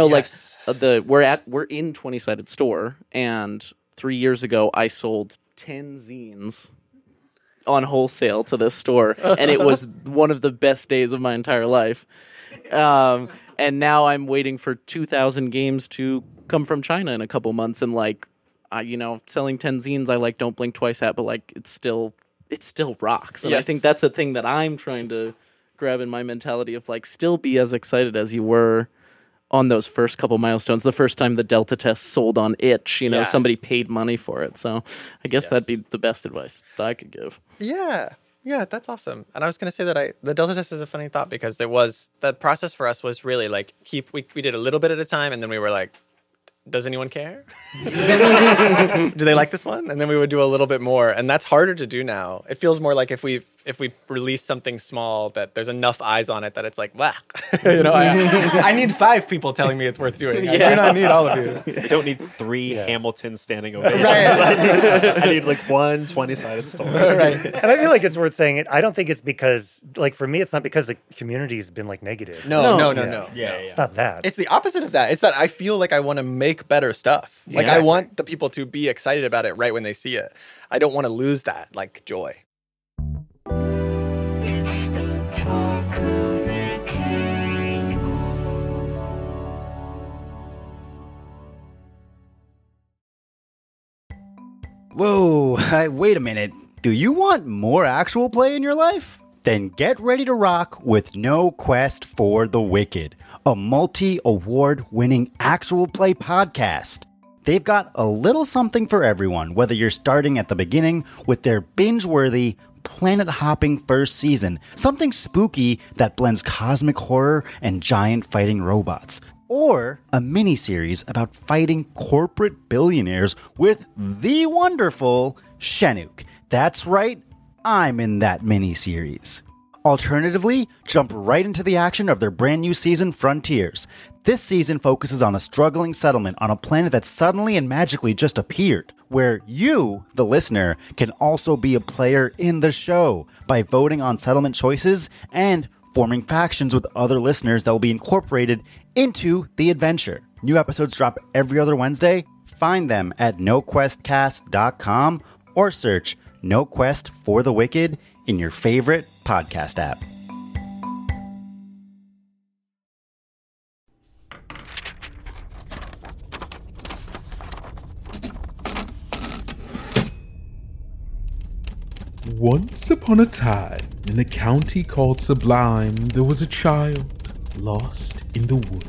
20-sided store, and 3 years ago I sold 10 zines on wholesale to this store, and it was one of the best days of my entire life. And now I'm waiting for 2,000 games to come from China in a couple months, and selling 10 zines I like don't blink twice at, but like it still rocks. And I think that's a thing that I'm trying to grab in my mentality of like still be as excited as you were on those first couple milestones. The first time the Delta test sold on itch, somebody paid money for it. So I guess that'd be the best advice that I could give. Yeah, that's awesome. And I was going to say that the Delta test is a funny thought, because the process for us was really like we did a little bit at a time, and then we were like, does anyone care? Do they like this one? And then we would do a little bit more, and that's harder to do now. It feels more like if we release something small that there's enough eyes on it that it's like, blah. I need 5 people telling me it's worth doing. I do not need all of you. I don't need 3 Hamiltons standing ovations. I need like one 20-sided store. Right. And I feel like it's worth saying it. I don't think it's because, like, for me, it's not because the community's been like negative. No. Yeah. It's not that. It's the opposite of that. It's that I feel like I want to make better stuff. Like I want the people to be excited about it right when they see it. I don't want to lose that like joy. It's the talk of the day. Whoa, wait a minute. Do you want more actual play in your life? Then get ready to rock with No Quest for the Wicked, a multi-award winning actual play podcast. They've got a little something for everyone, whether you're starting at the beginning with their binge-worthy, planet-hopping first season, something spooky that blends cosmic horror and giant fighting robots, or a mini-series about fighting corporate billionaires with the wonderful Shenuk. That's right, I'm in that mini-series. Alternatively, jump right into the action of their brand new season, Frontiers. This season focuses on a struggling settlement on a planet that suddenly and magically just appeared, where you, the listener, can also be a player in the show by voting on settlement choices and forming factions with other listeners that will be incorporated into the adventure. New episodes drop every other Wednesday. Find them at noquestcast.com or search No Quest for the Wicked in your favorite podcast app. Once upon a time, in a county called Sublime, there was a child lost in the wood.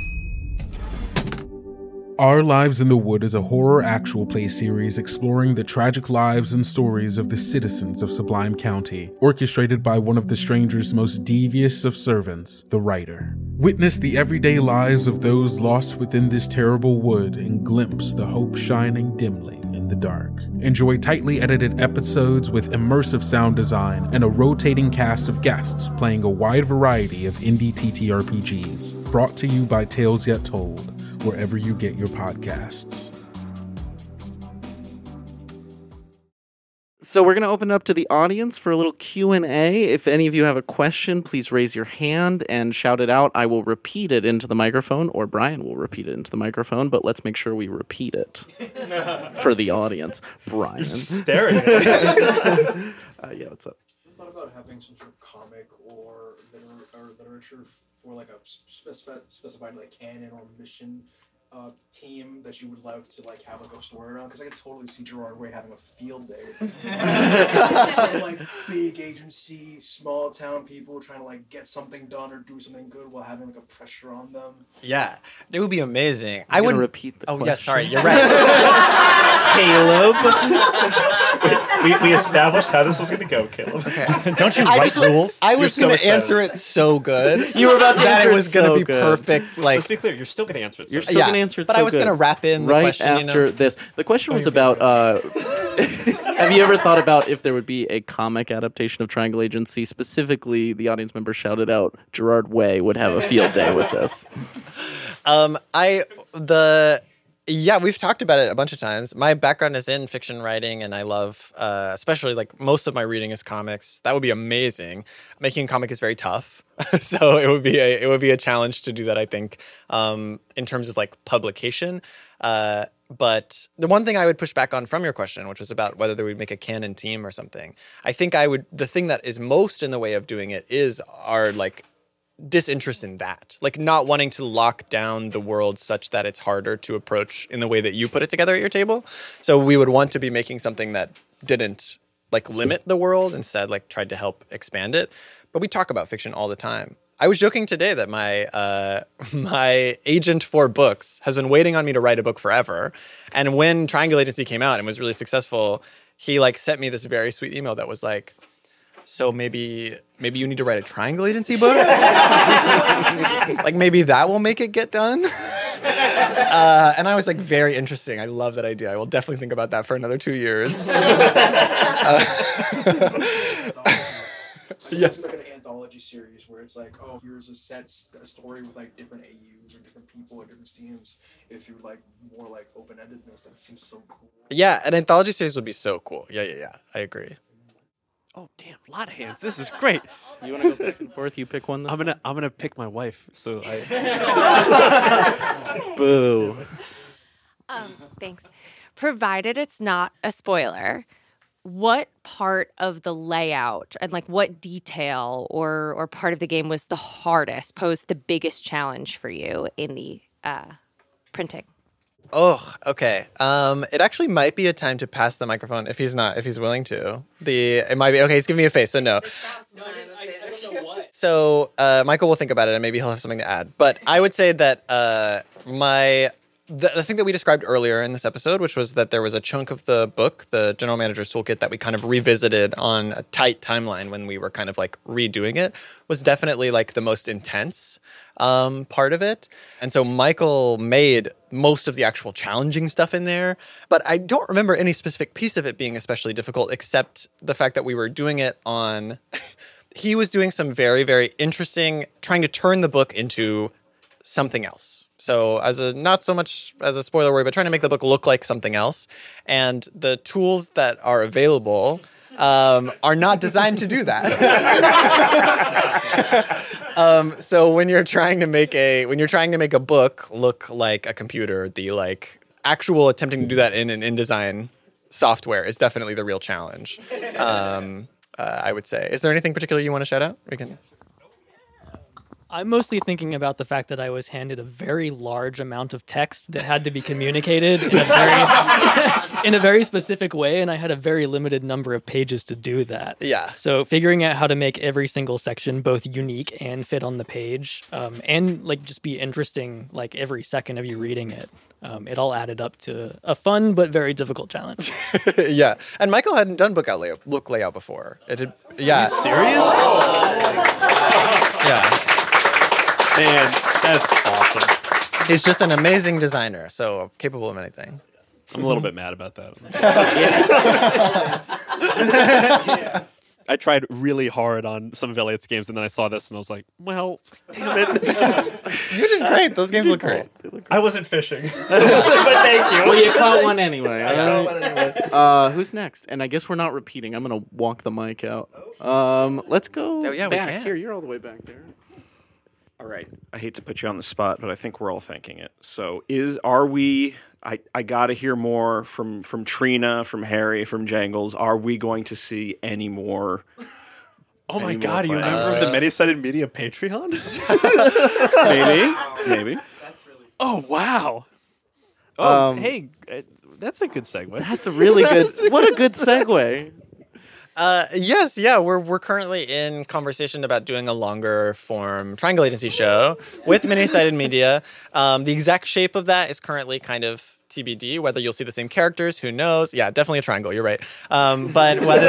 Our Lives in the Wood is a horror actual play series exploring the tragic lives and stories of the citizens of Sublime County, orchestrated by one of the stranger's most devious of servants, the writer. Witness the everyday lives of those lost within this terrible wood and glimpse the hope shining dimly in the dark. Enjoy tightly edited episodes with immersive sound design and a rotating cast of guests playing a wide variety of indie TTRPGs, brought to you by Tales Yet Told, wherever you get your podcasts. So we're going to open it up to the audience for a little Q&A. If any of you have a question, please raise your hand and shout it out. I will repeat it into the microphone, or Brian will repeat it into the microphone, but let's make sure we repeat it for the audience. Brian. Staring at Yeah, what's up? I thought about having some sort of comic or literature for like a specified like canon or mission team that you would love to like have like a story around, because I could totally see Gerard Way having a field day with some like big agency, small town people trying to like get something done or do something good while having like a pressure on them. Yeah, it would be amazing. I would repeat the question. Oh, yeah, sorry, you're right. Caleb. we established how this was going to go, Caleb. Okay. Don't you write rules? I was You're going so to answer it so good. You were about to that answer it it was going to so be good. perfect. Like, Let's be clear, you're still going to answer it. You're so still going to answer it but so I was going to good. wrap in the right question, after this. The question was about, have you ever thought about if there would be a comic adaptation of Triangle Agency? Specifically, the audience member shouted out, Gerard Way would have a field day with this. Yeah, we've talked about it a bunch of times. My background is in fiction writing, and I love, especially like most of my reading is comics. That would be amazing. Making a comic is very tough, so it would be a challenge to do that, I think, in terms of like publication. But the one thing I would push back on from your question, which was about whether we would make a canon team or something, I think the thing that is most in the way of doing it is our like disinterest in that, like not wanting to lock down the world such that it's harder to approach in the way that you put it together at your table. So we would want to be making something that didn't like limit the world, instead like tried to help expand it. But we talk about fiction all the time. I was joking today that my agent for books has been waiting on me to write a book forever. And when Triangle Agency came out and was really successful, he like sent me this very sweet email that was like, so maybe you need to write a Triangle Agency book? Like maybe that will make it get done? And I was like, very interesting. I love that idea. I will definitely think about that for another 2 years. Yes. Like an anthology series where it's like, oh, here's a story with like different AUs or different people or different themes. If you like more like open-endedness, that seems so cool. Yeah, an anthology series would be so cool. Yeah. I agree. Oh damn, a lot of hands. This is great. You want to go back and forth? You pick one this time? I'm gonna pick my wife. So I Boo. Thanks. Provided it's not a spoiler, what part of the layout and like what detail or part of the game was the hardest, posed the biggest challenge for you in the printing? Oh, okay. It actually might be a time to pass the microphone if he's willing to. It might be okay. He's giving me a face, so no. I don't know what. So Michael will think about it, and maybe he'll have something to add. But I would say that the thing that we described earlier in this episode, which was that there was a chunk of the book, the General Manager's Toolkit, that we kind of revisited on a tight timeline when we were kind of like redoing it, was definitely like the most intense part of it. And so Michael made most of the actual challenging stuff in there, but I don't remember any specific piece of it being especially difficult, except the fact that we were doing it on... He was doing some very, very interesting, trying to turn the book into something else. So not so much as a spoiler word, but trying to make the book look like something else. And the tools that are available are not designed to do that. So when you're trying to make a book look like a computer, the like actual attempting to do that in an InDesign software is definitely the real challenge. I would say. Is there anything particular you want to shout out? We can. I'm mostly thinking about the fact that I was handed a very large amount of text that had to be communicated in a very specific way, and I had a very limited number of pages to do that. Yeah. So figuring out how to make every single section both unique and fit on the page, and like just be interesting, like every second of you reading it, it all added up to a fun but very difficult challenge. Yeah, and Michael hadn't done book layout before. It had, yeah. Are you serious? Yeah. Man, that's awesome. He's just an amazing designer, so capable of anything. I'm a little bit mad about that. I tried really hard on some of Elliot's games, and then I saw this, and I was like, well, damn it. You did great. Those games look great. I wasn't fishing. But thank you. Well, you caught one anyway. I caught one anyway. Who's next? And I guess we're not repeating. I'm going to walk the mic out. Let's go yeah, we back. can. Here, you're all the way back there. All right. I hate to put you on the spot, but I think we're all thinking it. So are we... I got to hear more from Trina, from Harry, from Jangles. Are we going to see any more? Oh my God! You remember the Many-Sided Media Patreon? Maybe. Oh wow! Oh hey, that's a good segue. That's a really good. What a good segue. Yes, yeah, we're currently in conversation about doing a longer form Triangle Agency show with Many-Sided Media. The exact shape of that is currently kind of TBD. Whether you'll see the same characters, who knows? Yeah, definitely a triangle. You're right. But whether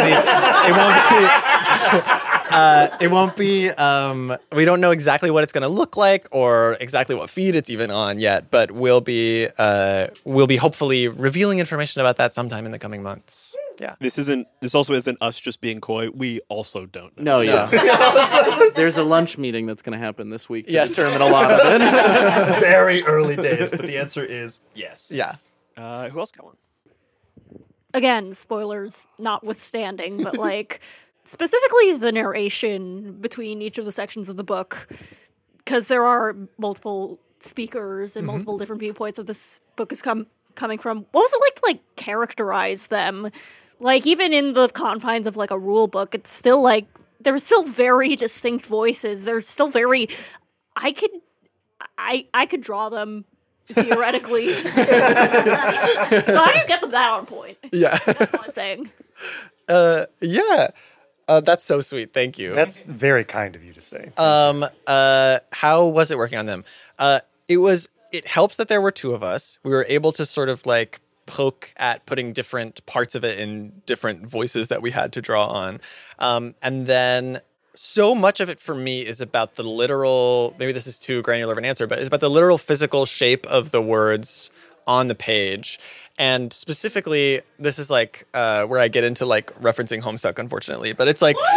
it won't be. We don't know exactly what it's going to look like or exactly what feed it's even on yet. But we'll be hopefully revealing information about that sometime in the coming months. Yeah. This also isn't us just being coy. We also don't know. No, yeah. There's a lunch meeting that's going to happen this week to determine a lot of it. Very early days, but the answer is yes. Yeah. Who else got one? Again, spoilers notwithstanding, but like specifically the narration between each of the sections of the book, because there are multiple speakers and multiple different viewpoints that this book is coming from. What was it like to like characterize them? Like, even in the confines of like a rule book, it's still like there's still very distinct voices. There's still very I could draw them theoretically. So I didn't get them that on point. Yeah. That's what I'm saying. Yeah. That's so sweet. Thank you. That's very kind of you to say. How was it working on them? It helps that there were two of us. We were able to sort of like poke at putting different parts of it in different voices that we had to draw on. And then so much of it for me is about the literal, maybe this is too granular of an answer, but it's about the literal physical shape of the words on the page. And specifically, this is like where I get into like referencing Homestuck, unfortunately, but it's like...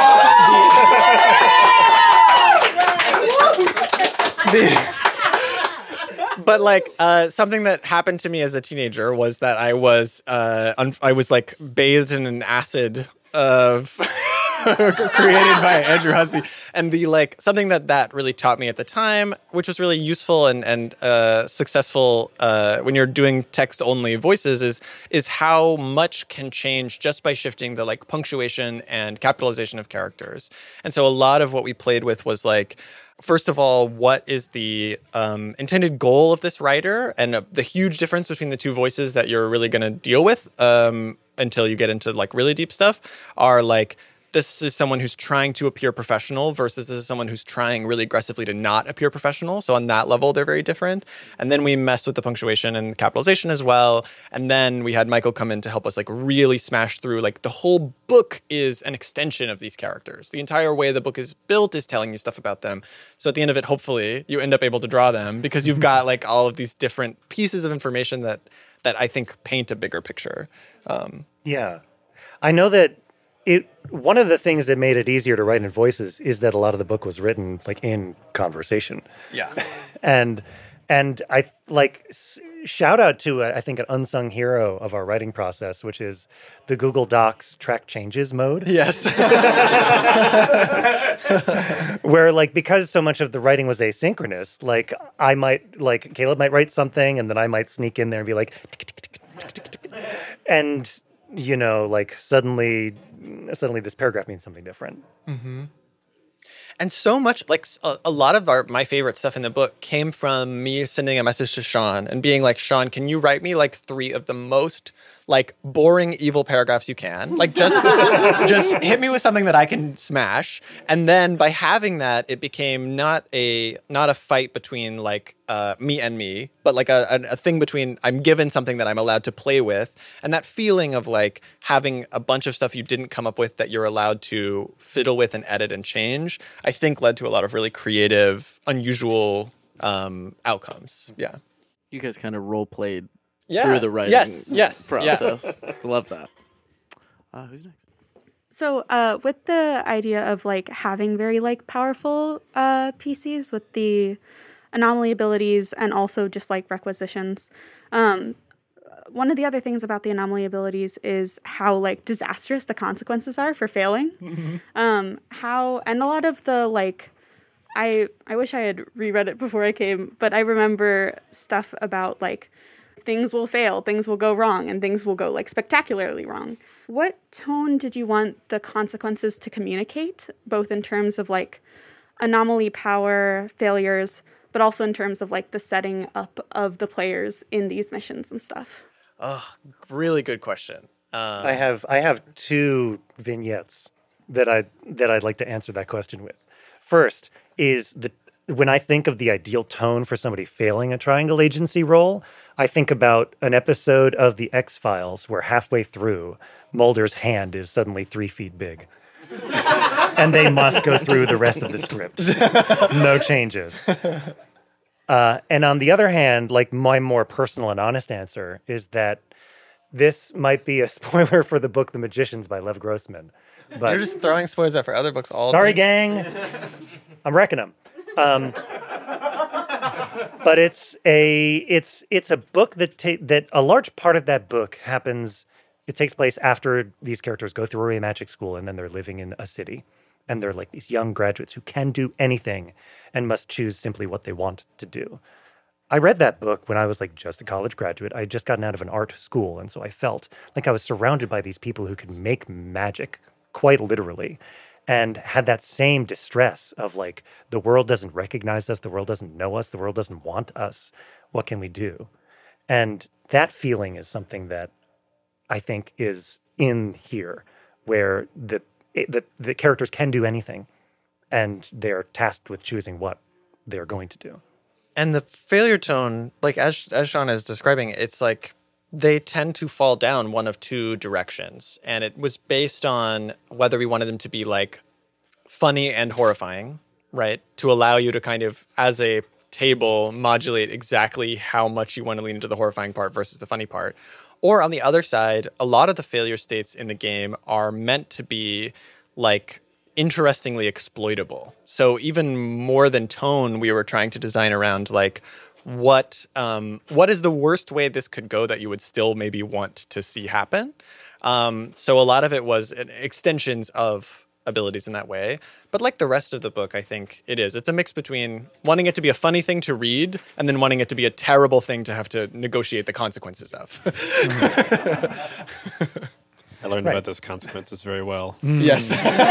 But like something that happened to me as a teenager was that I was like bathed in an acid of created by Andrew Hussey. And the like something that really taught me at the time, which was really useful and successful when you're doing text only voices, is how much can change just by shifting the like punctuation and capitalization of characters. And so a lot of what we played with was like, first of all, what is the intended goal of this writer, and the huge difference between the two voices that you're really going to deal with until you get into like really deep stuff are like, this is someone who's trying to appear professional versus this is someone who's trying really aggressively to not appear professional. So on that level, they're very different. And then we messed with the punctuation and capitalization as well. And then we had Michael come in to help us like really smash through. Like the whole book is an extension of these characters. The entire way the book is built is telling you stuff about them. So at the end of it, hopefully you end up able to draw them because you've got like all of these different pieces of information that I think paint a bigger picture. Yeah. I know that one of the things that made it easier to write in voices is that a lot of the book was written like in conversation. Yeah. and I like shout out to I think an unsung hero of our writing process, which is the Google Docs track changes mode. Yes. Where like because so much of the writing was asynchronous, like I might like Caleb might write something and then I might sneak in there and be like and you know, like suddenly this paragraph means something different. Mm-hmm. And so much, like a lot of my favorite stuff in the book came from me sending a message to Sean and being like, Sean, can you write me like 3 of the most like boring, evil paragraphs you can? Like just hit me with something that I can smash. And then by having that, it became not a fight between like me and me, but like a thing between I'm given something that I'm allowed to play with. And that feeling of like having a bunch of stuff you didn't come up with that you're allowed to fiddle with and edit and change, I think led to a lot of really creative, unusual outcomes. Yeah. You guys kind of role played Yeah. through the writing yes, process. Love that. Who's next? So with the idea of like having very like powerful PCs with the anomaly abilities and also just like requisitions, one of the other things about the anomaly abilities is how like disastrous the consequences are for failing. Mm-hmm. And a lot of the like, I wish I had reread it before I came, but I remember stuff about like things will fail, things will go wrong, and things will go like spectacularly wrong. What tone did you want the consequences to communicate, both in terms of like anomaly power, failures, but also in terms of like the setting up of the players in these missions and stuff? Oh, really good question. I have 2 vignettes that I'd like to answer that question with. First is when I think of the ideal tone for somebody failing a triangle agency role, I think about an episode of The X-Files where halfway through, Mulder's hand is suddenly 3 feet big. And they must go through the rest of the script. No changes. And on the other hand, like my more personal and honest answer is that this might be a spoiler for the book The Magicians by Lev Grossman. But you're just throwing spoilers out for other books all sorry, the time. gang. I'm wrecking them. But it's a book that a large part of that book happens. It takes place after these characters go through a magic school and then they're living in a city, and they're like these young graduates who can do anything and must choose simply what they want to do. I read that book when I was like just a college graduate. I had just gotten out of an art school, and so I felt like I was surrounded by these people who could make magic quite literally, and had that same distress of like, the world doesn't recognize us, the world doesn't know us, the world doesn't want us. What can we do? And that feeling is something that I think is in here, where the characters can do anything, and they're tasked with choosing what they're going to do. And the failure tone, like as Sean is describing, it's like they tend to fall down one of 2 directions. And it was based on whether we wanted them to be like funny and horrifying, right? To allow you to kind of, as a table, modulate exactly how much you want to lean into the horrifying part versus the funny part. Or on the other side, a lot of the failure states in the game are meant to be like interestingly exploitable. So even more than tone, we were trying to design around like what is the worst way this could go that you would still maybe want to see happen. So a lot of it was extensions of abilities in that way. But like the rest of the book, I think it's a mix between wanting it to be a funny thing to read and then wanting it to be a terrible thing to have to negotiate the consequences of. I learned about those consequences very well. Yes.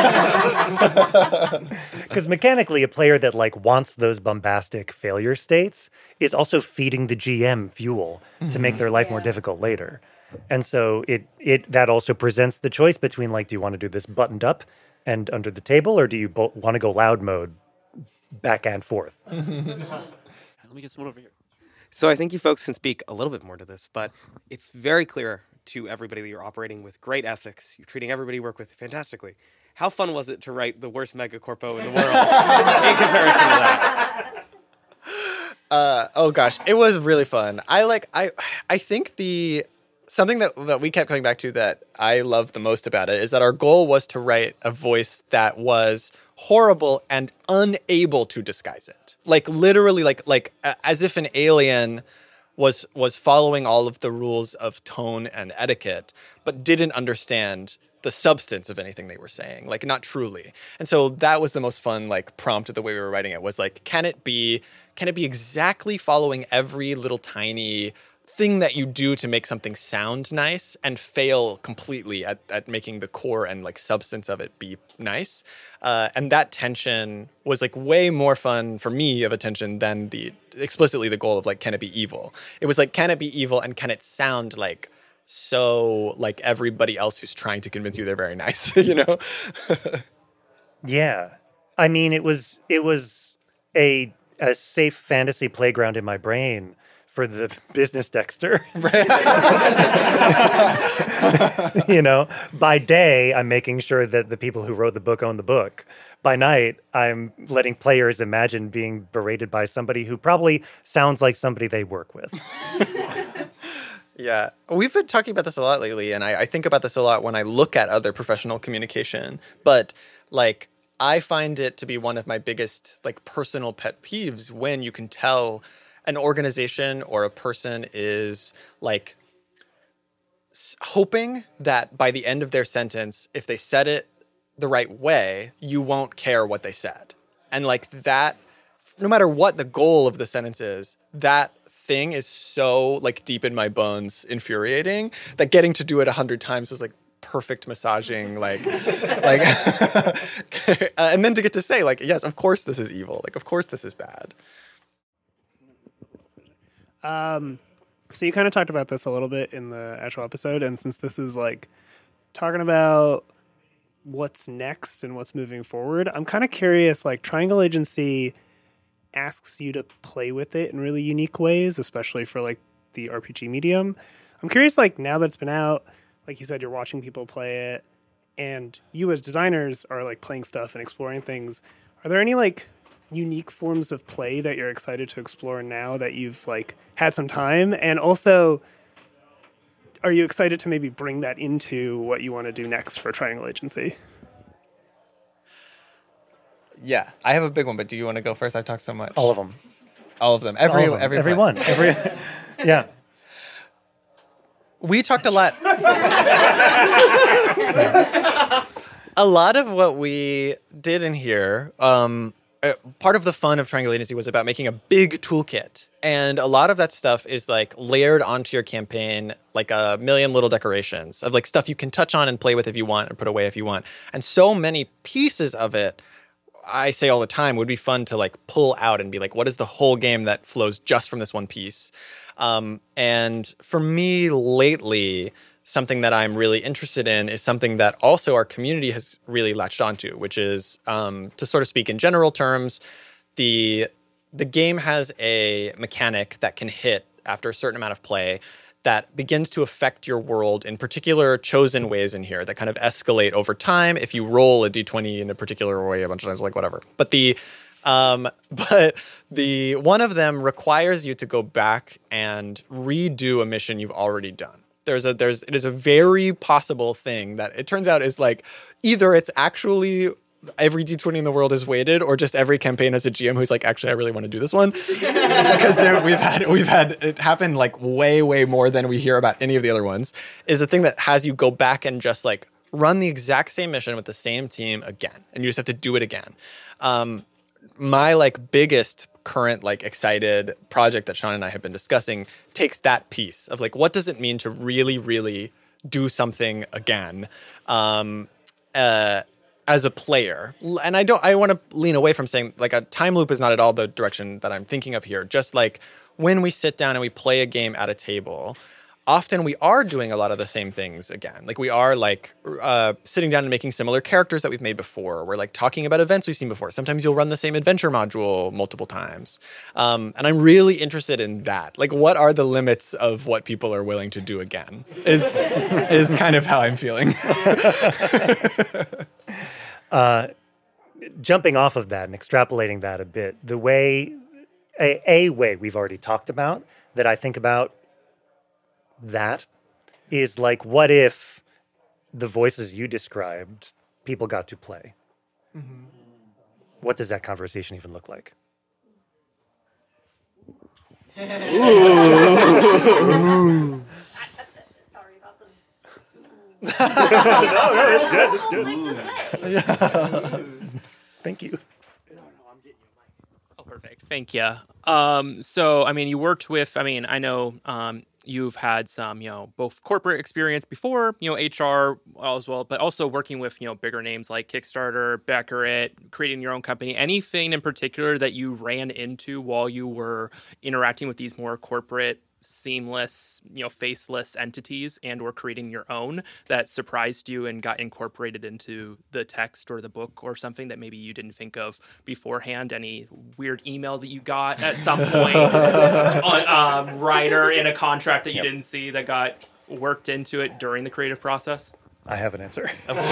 Because mechanically, a player that like wants those bombastic failure states is also feeding the GM fuel to make their life more difficult later. And so that also presents the choice between like, do you want to do this buttoned up and under the table, or do you want to go loud mode back and forth? Let me get someone over here. So I think you folks can speak a little bit more to this, but it's very clear to everybody that you're operating with great ethics. You're treating everybody you work with fantastically. How fun was it to write the worst megacorpo in the world in comparison to that? Oh gosh, it was really fun. I think something that we kept coming back to that I love the most about it is that our goal was to write a voice that was horrible and unable to disguise it. Like literally, like as if an alien was following all of the rules of tone and etiquette, but didn't understand the substance of anything they were saying, like not truly. And so that was the most fun, like prompt of the way we were writing it was like, can it be exactly following every little tiny thing that you do to make something sound nice and fail completely at making the core and like substance of it be nice. And that tension was like way more fun for me of a tension than explicitly the goal of like, can it be evil? It was like, can it be evil and can it sound like so like everybody else who's trying to convince you they're very nice, you know? Yeah. I mean, it was a safe fantasy playground in my brain for the business Dexter. You know, by day, I'm making sure that the people who wrote the book own the book. By night, I'm letting players imagine being berated by somebody who probably sounds like somebody they work with. Yeah, we've been talking about this a lot lately, and I think about this a lot when I look at other professional communication. But, like, I find it to be one of my biggest, like, personal pet peeves when you can tell an organization or a person is like hoping that by the end of their sentence, if they said it the right way, you won't care what they said. And like that, no matter what the goal of the sentence is, that thing is so like deep in my bones infuriating that getting to do it 100 times was like perfect massaging, like and then to get to say like, yes, of course this is evil. Like, of course this is bad. So you kind of talked about this a little bit in the actual episode, and since this is like talking about what's next and what's moving forward, I'm kind of curious, like Triangle Agency asks you to play with it in really unique ways, especially for like the RPG medium. I'm curious, like now that it's been out, like you said, you're watching people play it, and you as designers are like playing stuff and exploring things. Are there any like unique forms of play that you're excited to explore now that you've like had some time? And also, are you excited to maybe bring that into what you want to do next for Triangle Agency? Yeah, I have a big one, but do you want to go first? I've talked so much. All of them. Everyone. Yeah. We talked a lot. A lot of what we did in here, part of the fun of Triangle Agency was about making a big toolkit. And a lot of that stuff is like layered onto your campaign, like a million little decorations of like stuff you can touch on and play with if you want and put away if you want. And so many pieces of it, I say all the time, would be fun to like pull out and be like, what is the whole game that flows just from this one piece? And for me lately, something that I'm really interested in is something that also our community has really latched onto, which is, to sort of speak in general terms, the game has a mechanic that can hit after a certain amount of play that begins to affect your world in particular chosen ways in here that kind of escalate over time if you roll a d20 in a particular way a bunch of times, like whatever. But the one of them requires you to go back and redo a mission you've already done. It is a very possible thing that it turns out is like either it's actually every D20 in the world is weighted, or just every campaign has a GM who's like, actually, I really want to do this one. Because we've had it happen like way more than we hear about any of the other ones. Is a thing that has you go back and just like run the exact same mission with the same team again, and you just have to do it again. My like biggest current like excited project that Sean and I have been discussing takes that piece of like, what does it mean to really, really do something again as a player? And I want to lean away from saying like a time loop is not at all the direction that I'm thinking of here. Just like when we sit down and we play a game at a table, often we are doing a lot of the same things again. Like we are like sitting down and making similar characters that we've made before. We're like talking about events we've seen before. Sometimes you'll run the same adventure module multiple times. And I'm really interested in that. Like what are the limits of what people are willing to do again is kind of how I'm feeling. Jumping off of that and extrapolating that a bit, the way, a way we've already talked about that I think about that is like, what if the voices you described, people got to play? Mm-hmm. What does that conversation even look like? Ooh. Sorry about the... no, it's good. Thank you. Oh, perfect. Thank you. So, I mean, you worked with, I mean, I know you've had some, both corporate experience before, HR as well, but also working with, bigger names like Kickstarter, Beckett, creating your own company. Anything in particular that you ran into while you were interacting with these more corporate, seamless, faceless entities and or creating your own that surprised you and got incorporated into the text or the book or something that maybe you didn't think of beforehand? Any weird email that you got at some point on writer in a contract that you didn't see that got worked into it during the creative process? I have an answer.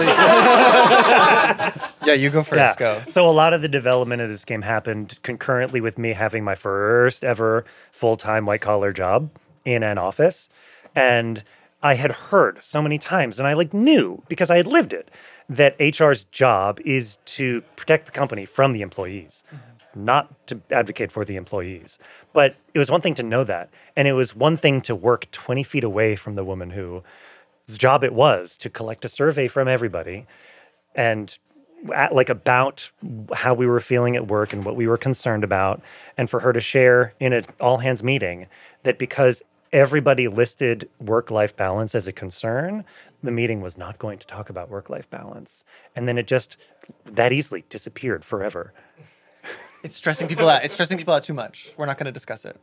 Yeah, you go first. Go. So a lot of the development of this game happened concurrently with me having my first ever full-time white-collar job in an office. And I had heard so many times, and I knew because I had lived it, that HR's job is to protect the company from the employees, not to advocate for the employees. But it was one thing to know that. And it was one thing to work 20 feet away from the woman whose job it was to collect a survey from everybody and about how we were feeling at work and what we were concerned about, and for her to share in an all-hands meeting that because everybody listed work-life balance as a concern, the meeting was not going to talk about work-life balance. And then it just that easily disappeared forever. It's stressing people out. It's stressing people out too much. We're not going to discuss it.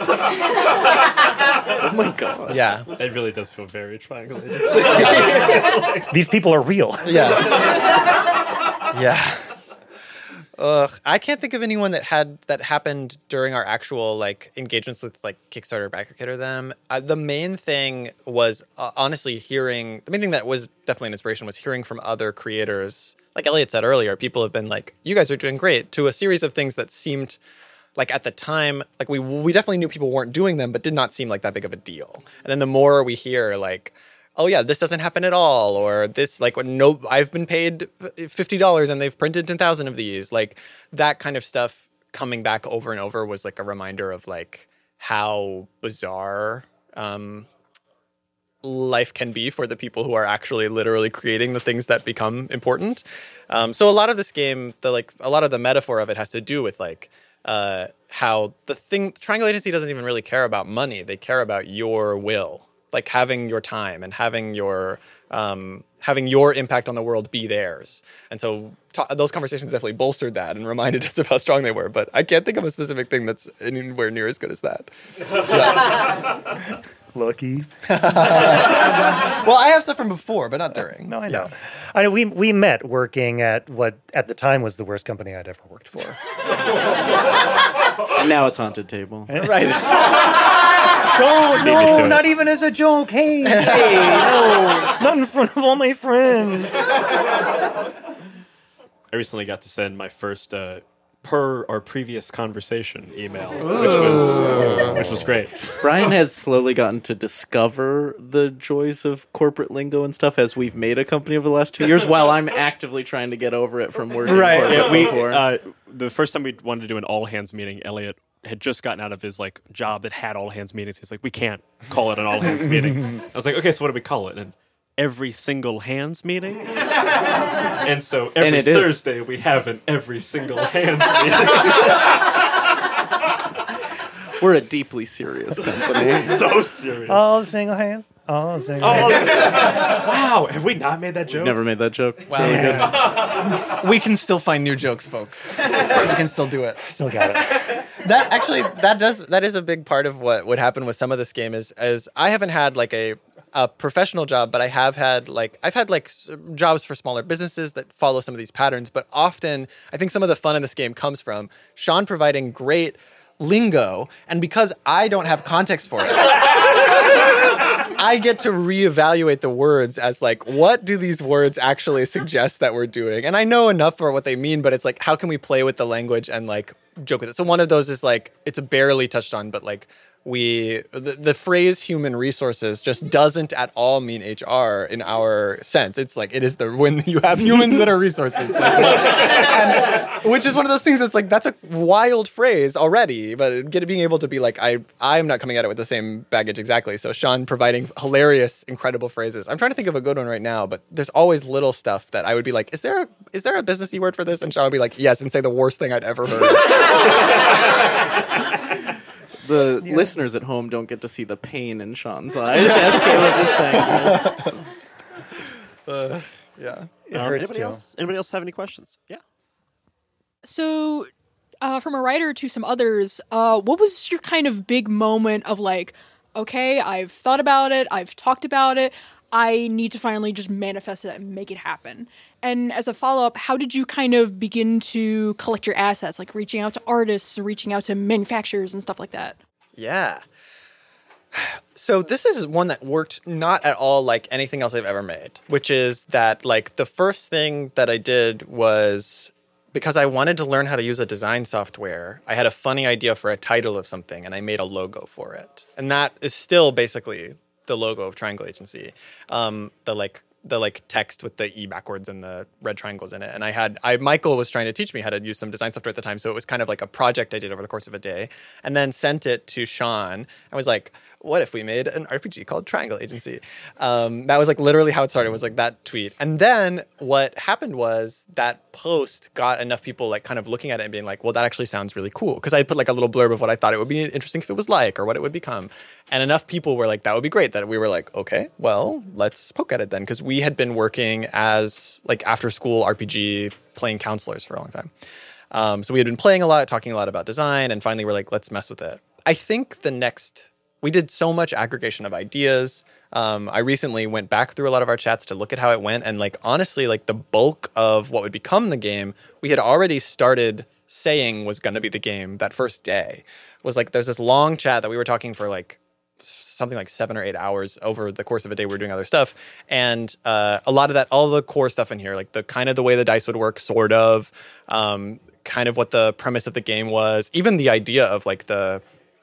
Oh my gosh. Yeah. It really does feel very triangulated. These people are real. Yeah. Yeah. I can't think of anyone that happened during our actual engagements with Kickstarter, Backer or them. The main thing was honestly the main thing that was definitely an inspiration was hearing from other creators. Like Elliot said earlier, people have been like, you guys are doing great, to a series of things that seemed like at the time, we definitely knew people weren't doing them, but did not seem like that big of a deal. And then the more we hear oh yeah, this doesn't happen at all, or this I've been paid $50 and they've printed 10,000 of these, that kind of stuff coming back over and over was a reminder of how bizarre life can be for the people who are actually literally creating the things that become important. So a lot of this game, a lot of the metaphor of it has to do with how Triangle Agency doesn't even really care about money. They care about your will. Having your time and having your impact on the world be theirs. And so those conversations definitely bolstered that and reminded us of how strong they were. But I can't think of a specific thing that's anywhere near as good as that. Yeah. Lucky. Well, I have stuff from before, but not during. No, I know. Yeah. I know we met working at what at the time was the worst company I'd ever worked for. And now it's Haunted Table. Right. No, not even as a joke. Hey, no, not in front of all my friends. I recently got to send my first per our previous conversation email, which was great. Brian has slowly gotten to discover the joys of corporate lingo and stuff as we've made a company over the last 2 years, while I'm actively trying to get over it from working before. The first time we wanted to do an all-hands meeting, Elliot had just gotten out of his job that had all-hands meetings. He's like, we can't call it an all-hands meeting. I was like, okay, so what do we call it? And every single hands meeting. And so every it is. Thursday we have an every single hands meeting. We're a deeply serious company. So serious. All single hands. All single hands. Wow, have we not made that joke? Never made that joke. It's Wow. really good. We can still find new jokes, folks. We can still do it. Still got it. That is a big part of what would happen with some of this game is I haven't had like a professional job, but I've had jobs for smaller businesses that follow some of these patterns. But often, I think some of the fun in this game comes from Sean providing great lingo, and because I don't have context for it, I get to reevaluate the words as like, what do these words actually suggest that we're doing? And I know enough for what they mean, but it's like, how can we play with the language and like joke with it? So one of those is like, it's barely touched on, but like the phrase human resources just doesn't at all mean HR in our sense. It's like, it is when you have humans that are resources. And, which is one of those things that's like, that's a wild phrase already, but being able to be like, I'm not coming at it with the same baggage exactly. So Sean providing hilarious, incredible phrases. I'm trying to think of a good one right now, but there's always little stuff that I would be like, is there a businessy word for this? And Sean would be like, yes, and say the worst thing I'd ever heard. The listeners at home don't get to see the pain in Sean's eyes as Caleb is saying this. Yeah. Anybody else have any questions? Yeah. So, from a writer to some others, what was your kind of big moment of like, okay, I've thought about it, I've talked about it, I need to finally just manifest it and make it happen? And as a follow-up, how did you kind of begin to collect your assets, like reaching out to artists, reaching out to manufacturers and stuff like that? Yeah. So this is one that worked not at all like anything else I've ever made, which is that like the first thing that I did was because I wanted to learn how to use a design software, I had a funny idea for a title of something and I made a logo for it. And that is still basically the logo of Triangle Agency. The text with the E backwards and the red triangles in it. And Michael was trying to teach me how to use some design software at the time. So it was kind of like a project I did over the course of a day, and then sent it to Sean. I was like, what if we made an RPG called Triangle Agency? That was like literally how it started, was like that tweet. And then what happened was that post got enough people like kind of looking at it and being like, well, that actually sounds really cool. Because I put like a little blurb of what I thought it would be interesting if it was like, or what it would become. And enough people were like, that would be great, that we were like, okay, well, let's poke at it then. Because we had been working as like after school RPG playing counselors for a long time. So we had been playing a lot, talking a lot about design, and finally we're like, let's mess with it. I think we did so much aggregation of ideas. I recently went back through a lot of our chats to look at how it went. And like, honestly, like the bulk of what would become the game, we had already started saying was going to be the game that first day. Was like, there's this long chat that we were talking for like something like 7 or 8 hours over the course of a day. We were doing other stuff. And a lot of that, all the core stuff in here, like the kind of the way the dice would work, sort of, kind of what the premise of the game was, even the idea of like the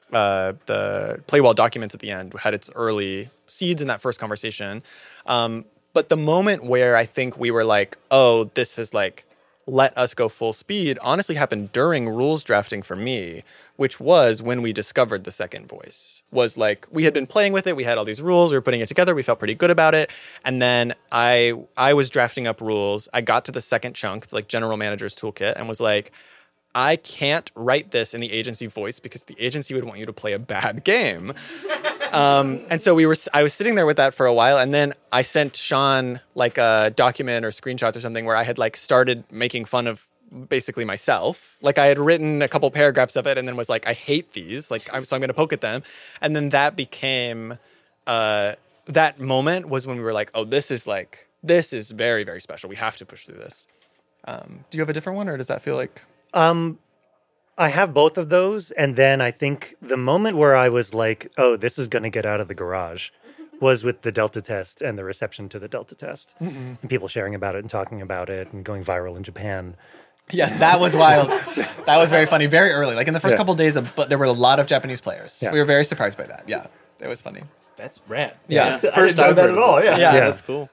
Playwall documents at the end had its early seeds in that first conversation. But the moment where I think we were like, oh, this has like let us go full speed, honestly happened during rules drafting for me, which was when we discovered the second voice. Was like, we had been playing with it, we had all these rules, we were putting it together, we felt pretty good about it. And then I was drafting up rules. I got to the second chunk, like General Manager's Toolkit, and was like, I can't write this in the agency voice because the agency would want you to play a bad game. And so I was sitting there with that for a while, and then I sent Sean like a document or screenshots or something where I had like started making fun of basically myself. Like I had written a couple paragraphs of it and then was like, I hate these, so I'm going to poke at them. And then that became, that moment was when we were like, oh, this is very, very special. We have to push through this. Do you have a different one, or does that feel like... I have both of those, and then I think the moment where I was like, oh, this is going to get out of the garage was with the Delta test and the reception to the Delta test. Mm-mm. And people sharing about it and talking about it and going viral in Japan. Yes, that was wild. That was very funny, very early. Like in the first couple of days, but there were a lot of Japanese players. Yeah. We were very surprised by that. Yeah, it was funny. That's rad. Yeah. First time that at all. Yeah. That's cool.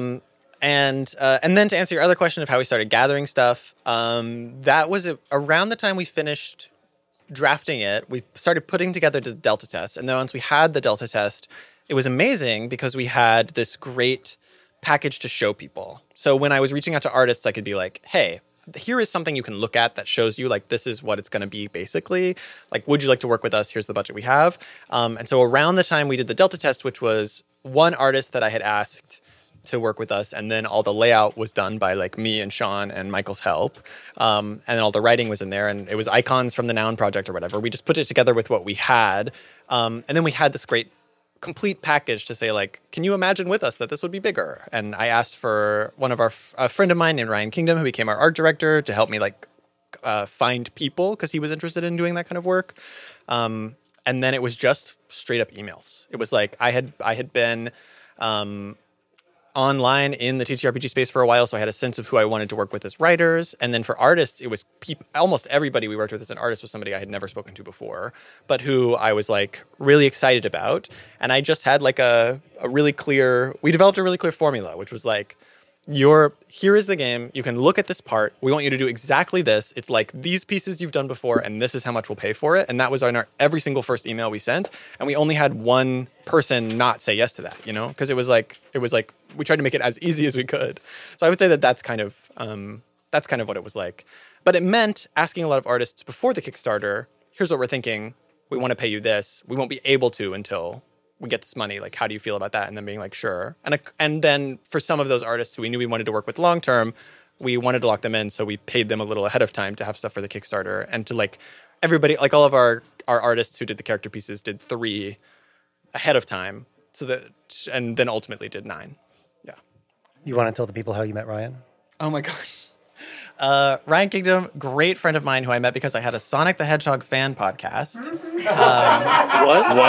And then to answer your other question of how we started gathering stuff, that was around the time we finished drafting it. We started putting together the Delta test. And then once we had the Delta test, it was amazing because we had this great package to show people. So when I was reaching out to artists, I could be like, hey, here is something you can look at that shows you like this is what it's going to be basically. Like, would you like to work with us? Here's the budget we have. And so around the time we did the Delta test, which was one artist that I had asked to work with us, and then all the layout was done by like me and Sean and Michael's help, and then all the writing was in there, and it was icons from the Noun project or whatever. We just put it together with what we had, and then we had this great complete package to say like, can you imagine with us that this would be bigger? And I asked for a friend of mine named Ryan Kingdom, who became our art director, to help me like find people because he was interested in doing that kind of work. And then it was just straight up emails. It was like I had been online in the TTRPG space for a while, so I had a sense of who I wanted to work with as writers. And then for artists, it was almost everybody we worked with as an artist was somebody I had never spoken to before, but who I was like really excited about. And I just had like we developed a really clear formula, which was like, here is the game. You can look at this part. We want you to do exactly this. It's like these pieces you've done before, and this is how much we'll pay for it. And that was on every single first email we sent. And we only had one person not say yes to that, because it was like we tried to make it as easy as we could. So I would say that's kind of what it was like. But it meant asking a lot of artists before the Kickstarter, here's what we're thinking. We want to pay you this. We won't be able to until we get this money. Like, how do you feel about that? And then being like, sure. And then for some of those artists who we knew we wanted to work with long term, we wanted to lock them in. So we paid them a little ahead of time to have stuff for the Kickstarter, and to like everybody, like all of our artists who did the character pieces did 3 ahead of time. And then ultimately did 9. Yeah. You want to tell the people how you met Ryan? Oh my gosh. Ryan Kingdom, great friend of mine who I met because I had a Sonic the Hedgehog fan podcast. What?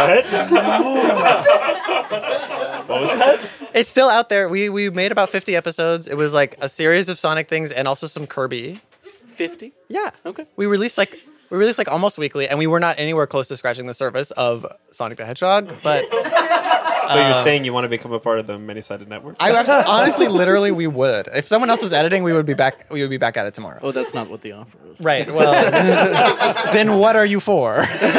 What was that? It's still out there. We made about 50 episodes. It was like a series of Sonic things and also some Kirby. 50? Yeah. Okay. We released like almost weekly, and we were not anywhere close to scratching the surface of Sonic the Hedgehog, but So you're saying you want to become a part of the Many-Sided Network? Honestly, literally, we would. If someone else was editing, we would be back at it tomorrow. Oh, that's not what the offer is. Right. Well, then what are you for?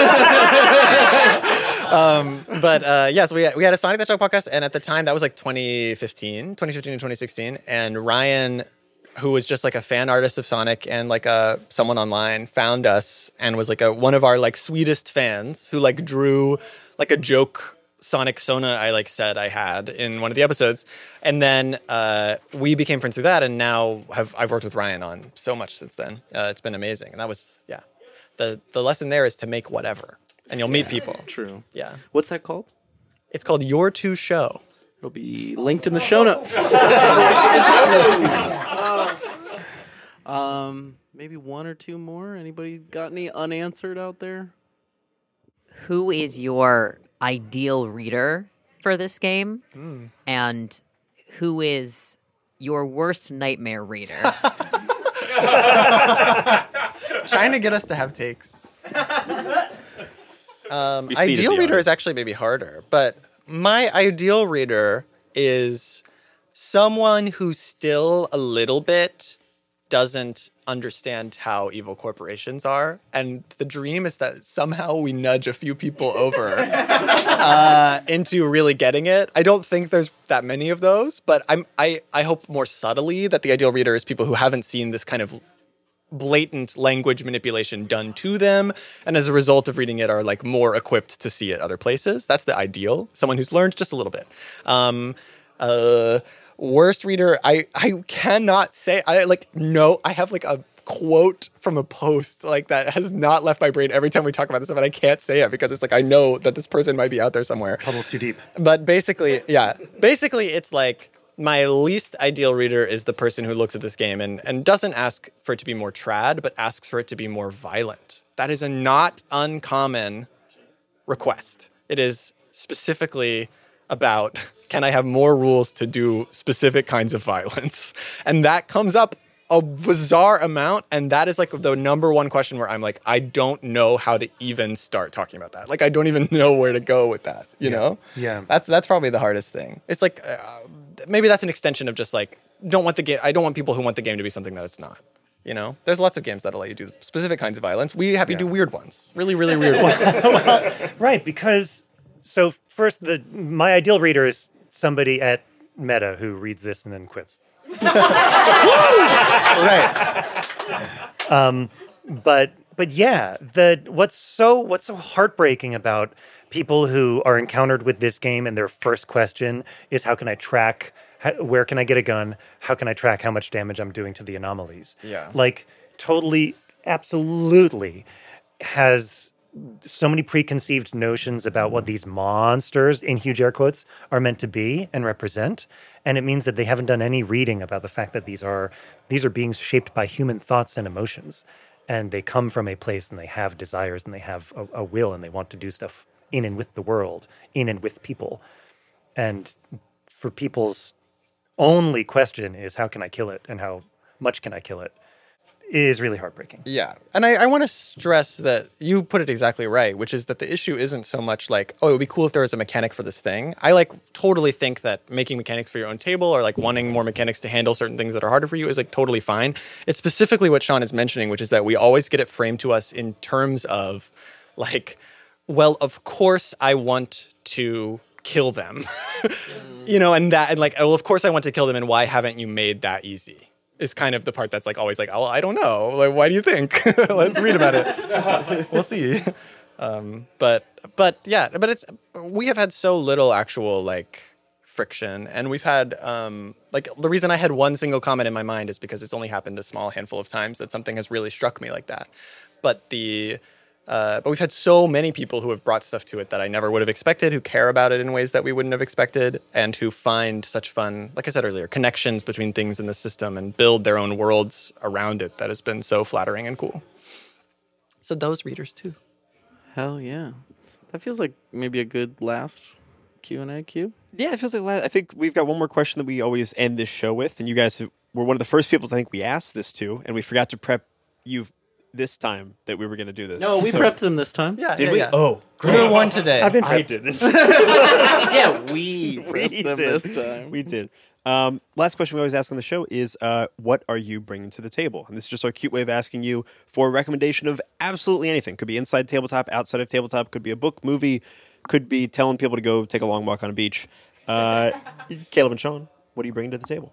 Yes, we had a Sonic the Hedgehog podcast, and at the time that was like 2015 and 2016, and Ryan, who was just like a fan artist of Sonic and like someone online, found us and was like one of our like sweetest fans who like drew like a joke Sonic Sona I had in one of the episodes, and then we became friends through that, and now I've worked with Ryan on so much since then. It's been amazing, and that was the lesson there is to make whatever, and you'll meet people. True. Yeah. What's that called? It's called Your Two Show. It'll be linked in the show notes. Maybe 1 or 2 more. Anybody got any unanswered out there? Who is your ideal reader for this game? And who is your worst nightmare reader? Trying to get us to have takes. Ideal reader is actually maybe harder, but my ideal reader is someone who still a little bit doesn't understand how evil corporations are, and the dream is that somehow we nudge a few people over into really getting it. I don't think there's that many of those, but I hope more subtly that the ideal reader is people who haven't seen this kind of blatant language manipulation done to them, and as a result of reading it are like more equipped to see it other places. That's the ideal. Someone who's learned just a little bit. Worst reader, I cannot say. I have like a quote from a post like that has not left my brain every time we talk about this stuff, and I can't say it because it's like I know that this person might be out there somewhere. Puddle's too deep. But basically it's like my least ideal reader is the person who looks at this game and doesn't ask for it to be more trad, but asks for it to be more violent. That is a not uncommon request. It is specifically about, can I have more rules to do specific kinds of violence? And that comes up a bizarre amount, and that is like the number one question where I'm like, I don't know how to even start talking about that. Like, I don't even know where to go with that, you know? Yeah. That's probably the hardest thing. It's like, maybe that's an extension of just like, I don't want people who want the game to be something that it's not. You know, there's lots of games that allow you to do specific kinds of violence. We have you do weird ones, really, really weird ones. Right, because so first, my ideal reader is somebody at meta who reads this and then quits. But yeah, what's so heartbreaking about people who are encountered with this game and their first question is, how can I track? Where can I get a gun? How can I track how much damage I'm doing to the anomalies? Yeah. Like, totally, absolutely has so many preconceived notions about what these monsters, in huge air quotes, are meant to be and represent. And it means that they haven't done any reading about the fact that these are beings shaped by human thoughts and emotions. And they come from a place and they have desires and they have a will and they want to do stuff in and with the world, in and with people. And for people's only question is, how can I kill it and how much can I kill it, is really heartbreaking. Yeah. And I want to stress that you put it exactly right, which is that the issue isn't so much like, oh, it would be cool if there was a mechanic for this thing. I totally think that making mechanics for your own table or wanting more mechanics to handle certain things that are harder for you is totally fine. It's specifically what Sean is mentioning, which is that we always get it framed to us in terms of well, of course I want to kill them. Well, of course I want to kill them, and why haven't you made that easy? Is kind of the part that's always oh, I don't know. Why do you think? Let's read about it. We'll see. But we have had so little actual friction, and we've had the reason I had one single comment in my mind is because it's only happened a small handful of times that something has really struck me like that. But we've had so many people who have brought stuff to it that I never would have expected, who care about it in ways that we wouldn't have expected, and who find such fun, like I said earlier, connections between things in the system and build their own worlds around it. That has been so flattering and cool. So those readers too. Hell yeah. That feels like maybe a good last Q&A queue. Yeah, it feels like I think we've got one more question that we always end this show with, and you guys were one of the first people I think we asked this to, and we forgot to prep you this time that we were going to do this. No, we prepped them this time. Yeah, did we? Yeah. Oh, great. We were one today. I've been I prepped. didn't. Yeah, we prepped them did. this time. We did. Last question we always ask on the show is, what are you bringing to the table? And this is just our cute way of asking you for a recommendation of absolutely anything. Could be inside tabletop, outside of tabletop. Could be a book, movie. Could be telling people to go take a long walk on a beach. Caleb and Sean, what are you bringing to the table?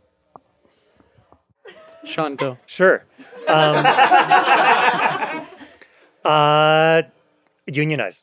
Sean, go. Sure. Unionize.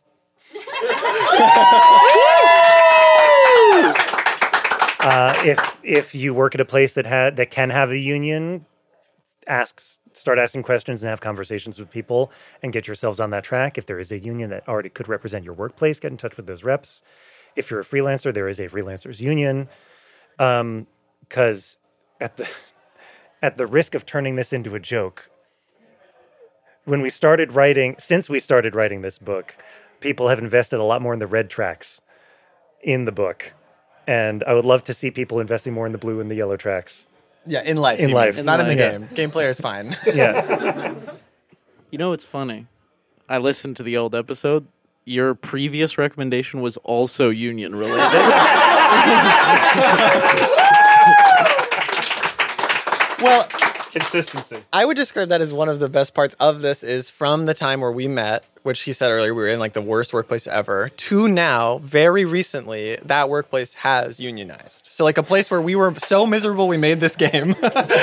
If you work at a place that can have a union, start asking questions and have conversations with people and get yourselves on that track. If there is a union that already could represent your workplace, get in touch with those reps. If you're a freelancer, there is a freelancers union. Because at the risk of turning this into a joke, since we started writing this book, people have invested a lot more in the red tracks in the book. And I would love to see people investing more in the blue and the yellow tracks. Yeah, in life. In life. Not in the Yeah. game. Game player is fine. Yeah. You know, it's funny. I listened to the old episode. Your previous recommendation was also union related. Well, consistency. I would describe that as one of the best parts of this is from the time where we met, which he said earlier, we were in the worst workplace ever, to now, very recently, that workplace has unionized. So a place where we were so miserable we made this game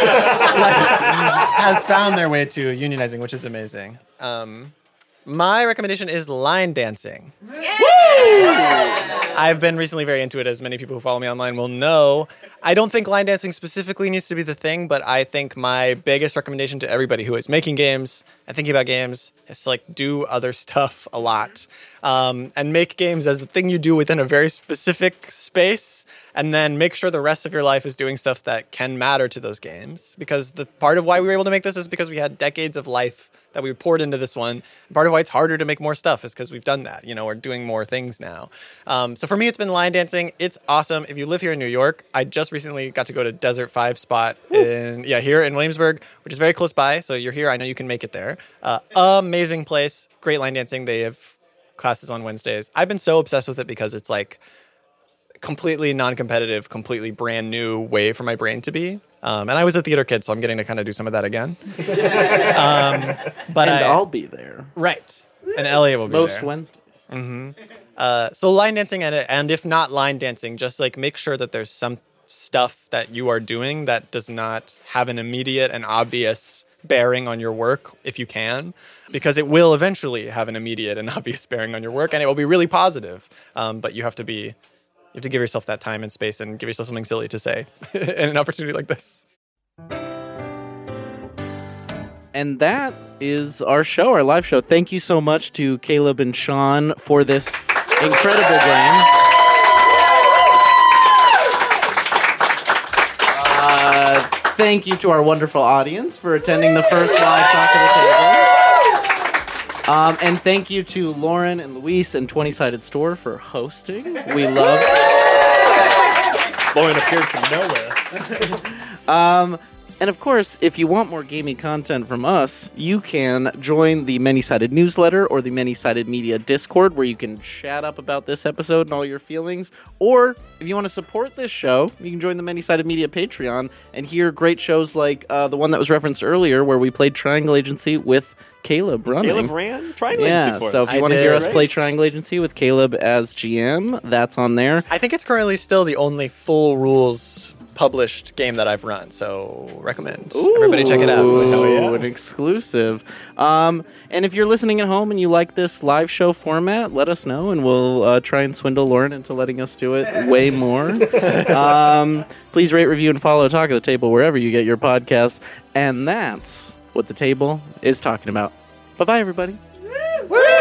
has found their way to unionizing, which is amazing. My recommendation is line dancing. I've been recently very into it, as many people who follow me online will know. I don't think line dancing specifically needs to be the thing, but I think my biggest recommendation to everybody who is making games and thinking about games is to do other stuff a lot. And make games as the thing you do within a very specific space, and then make sure the rest of your life is doing stuff that can matter to those games. Because the part of why we were able to make this is because we had decades of life that we poured into this one. And part of why it's harder to make more stuff is because we've done that. We're doing more things now. So for me, it's been line dancing. It's awesome. If you live here in New York, I just recently got to go to Desert 5 spot here in Williamsburg, which is very close by. So you're here. I know you can make it there. Amazing place. Great line dancing. They have classes on Wednesdays. I've been so obsessed with it because it's completely non-competitive, completely brand new way for my brain to be. And I was a theater kid, so I'm getting to kind of do some of that again. But I'll be there. Right. And Elliot will be Most there. Wednesdays. So line dancing, and if not line dancing, just make sure that there's stuff that you are doing that does not have an immediate and obvious bearing on your work if you can, because it will eventually have an immediate and obvious bearing on your work, and it will be really positive. But you have to give yourself that time and space and give yourself something silly to say in an opportunity like this. And that is our show, our live show. Thank you so much to Caleb and Sean for this incredible game. Thank you to our wonderful audience for attending the first live Talk of the Table. And thank you to Lauren and Luis and 20-Sided Store for hosting. We love Lauren appeared from nowhere. And of course, if you want more gaming content from us, you can join the Many-Sided newsletter or the Many-Sided Media Discord, where you can chat up about this episode and all your feelings. Or if you want to support this show, you can join the Many-Sided Media Patreon and hear great shows like the one that was referenced earlier, where we played Triangle Agency with Caleb running. Caleb ran Triangle Agency for us. So if you want to hear us play Triangle Agency with Caleb as GM, that's on there. I think it's currently still the only full rules published game that I've run, so recommend. Everybody check it out. Ooh, an exclusive. And if you're listening at home and you like this live show format, let us know, and we'll try and swindle Lauren into letting us do it way more. Please rate, review, and follow Talk of the Table wherever you get your podcasts. And that's what the table is talking about. Bye-bye, everybody. Woo!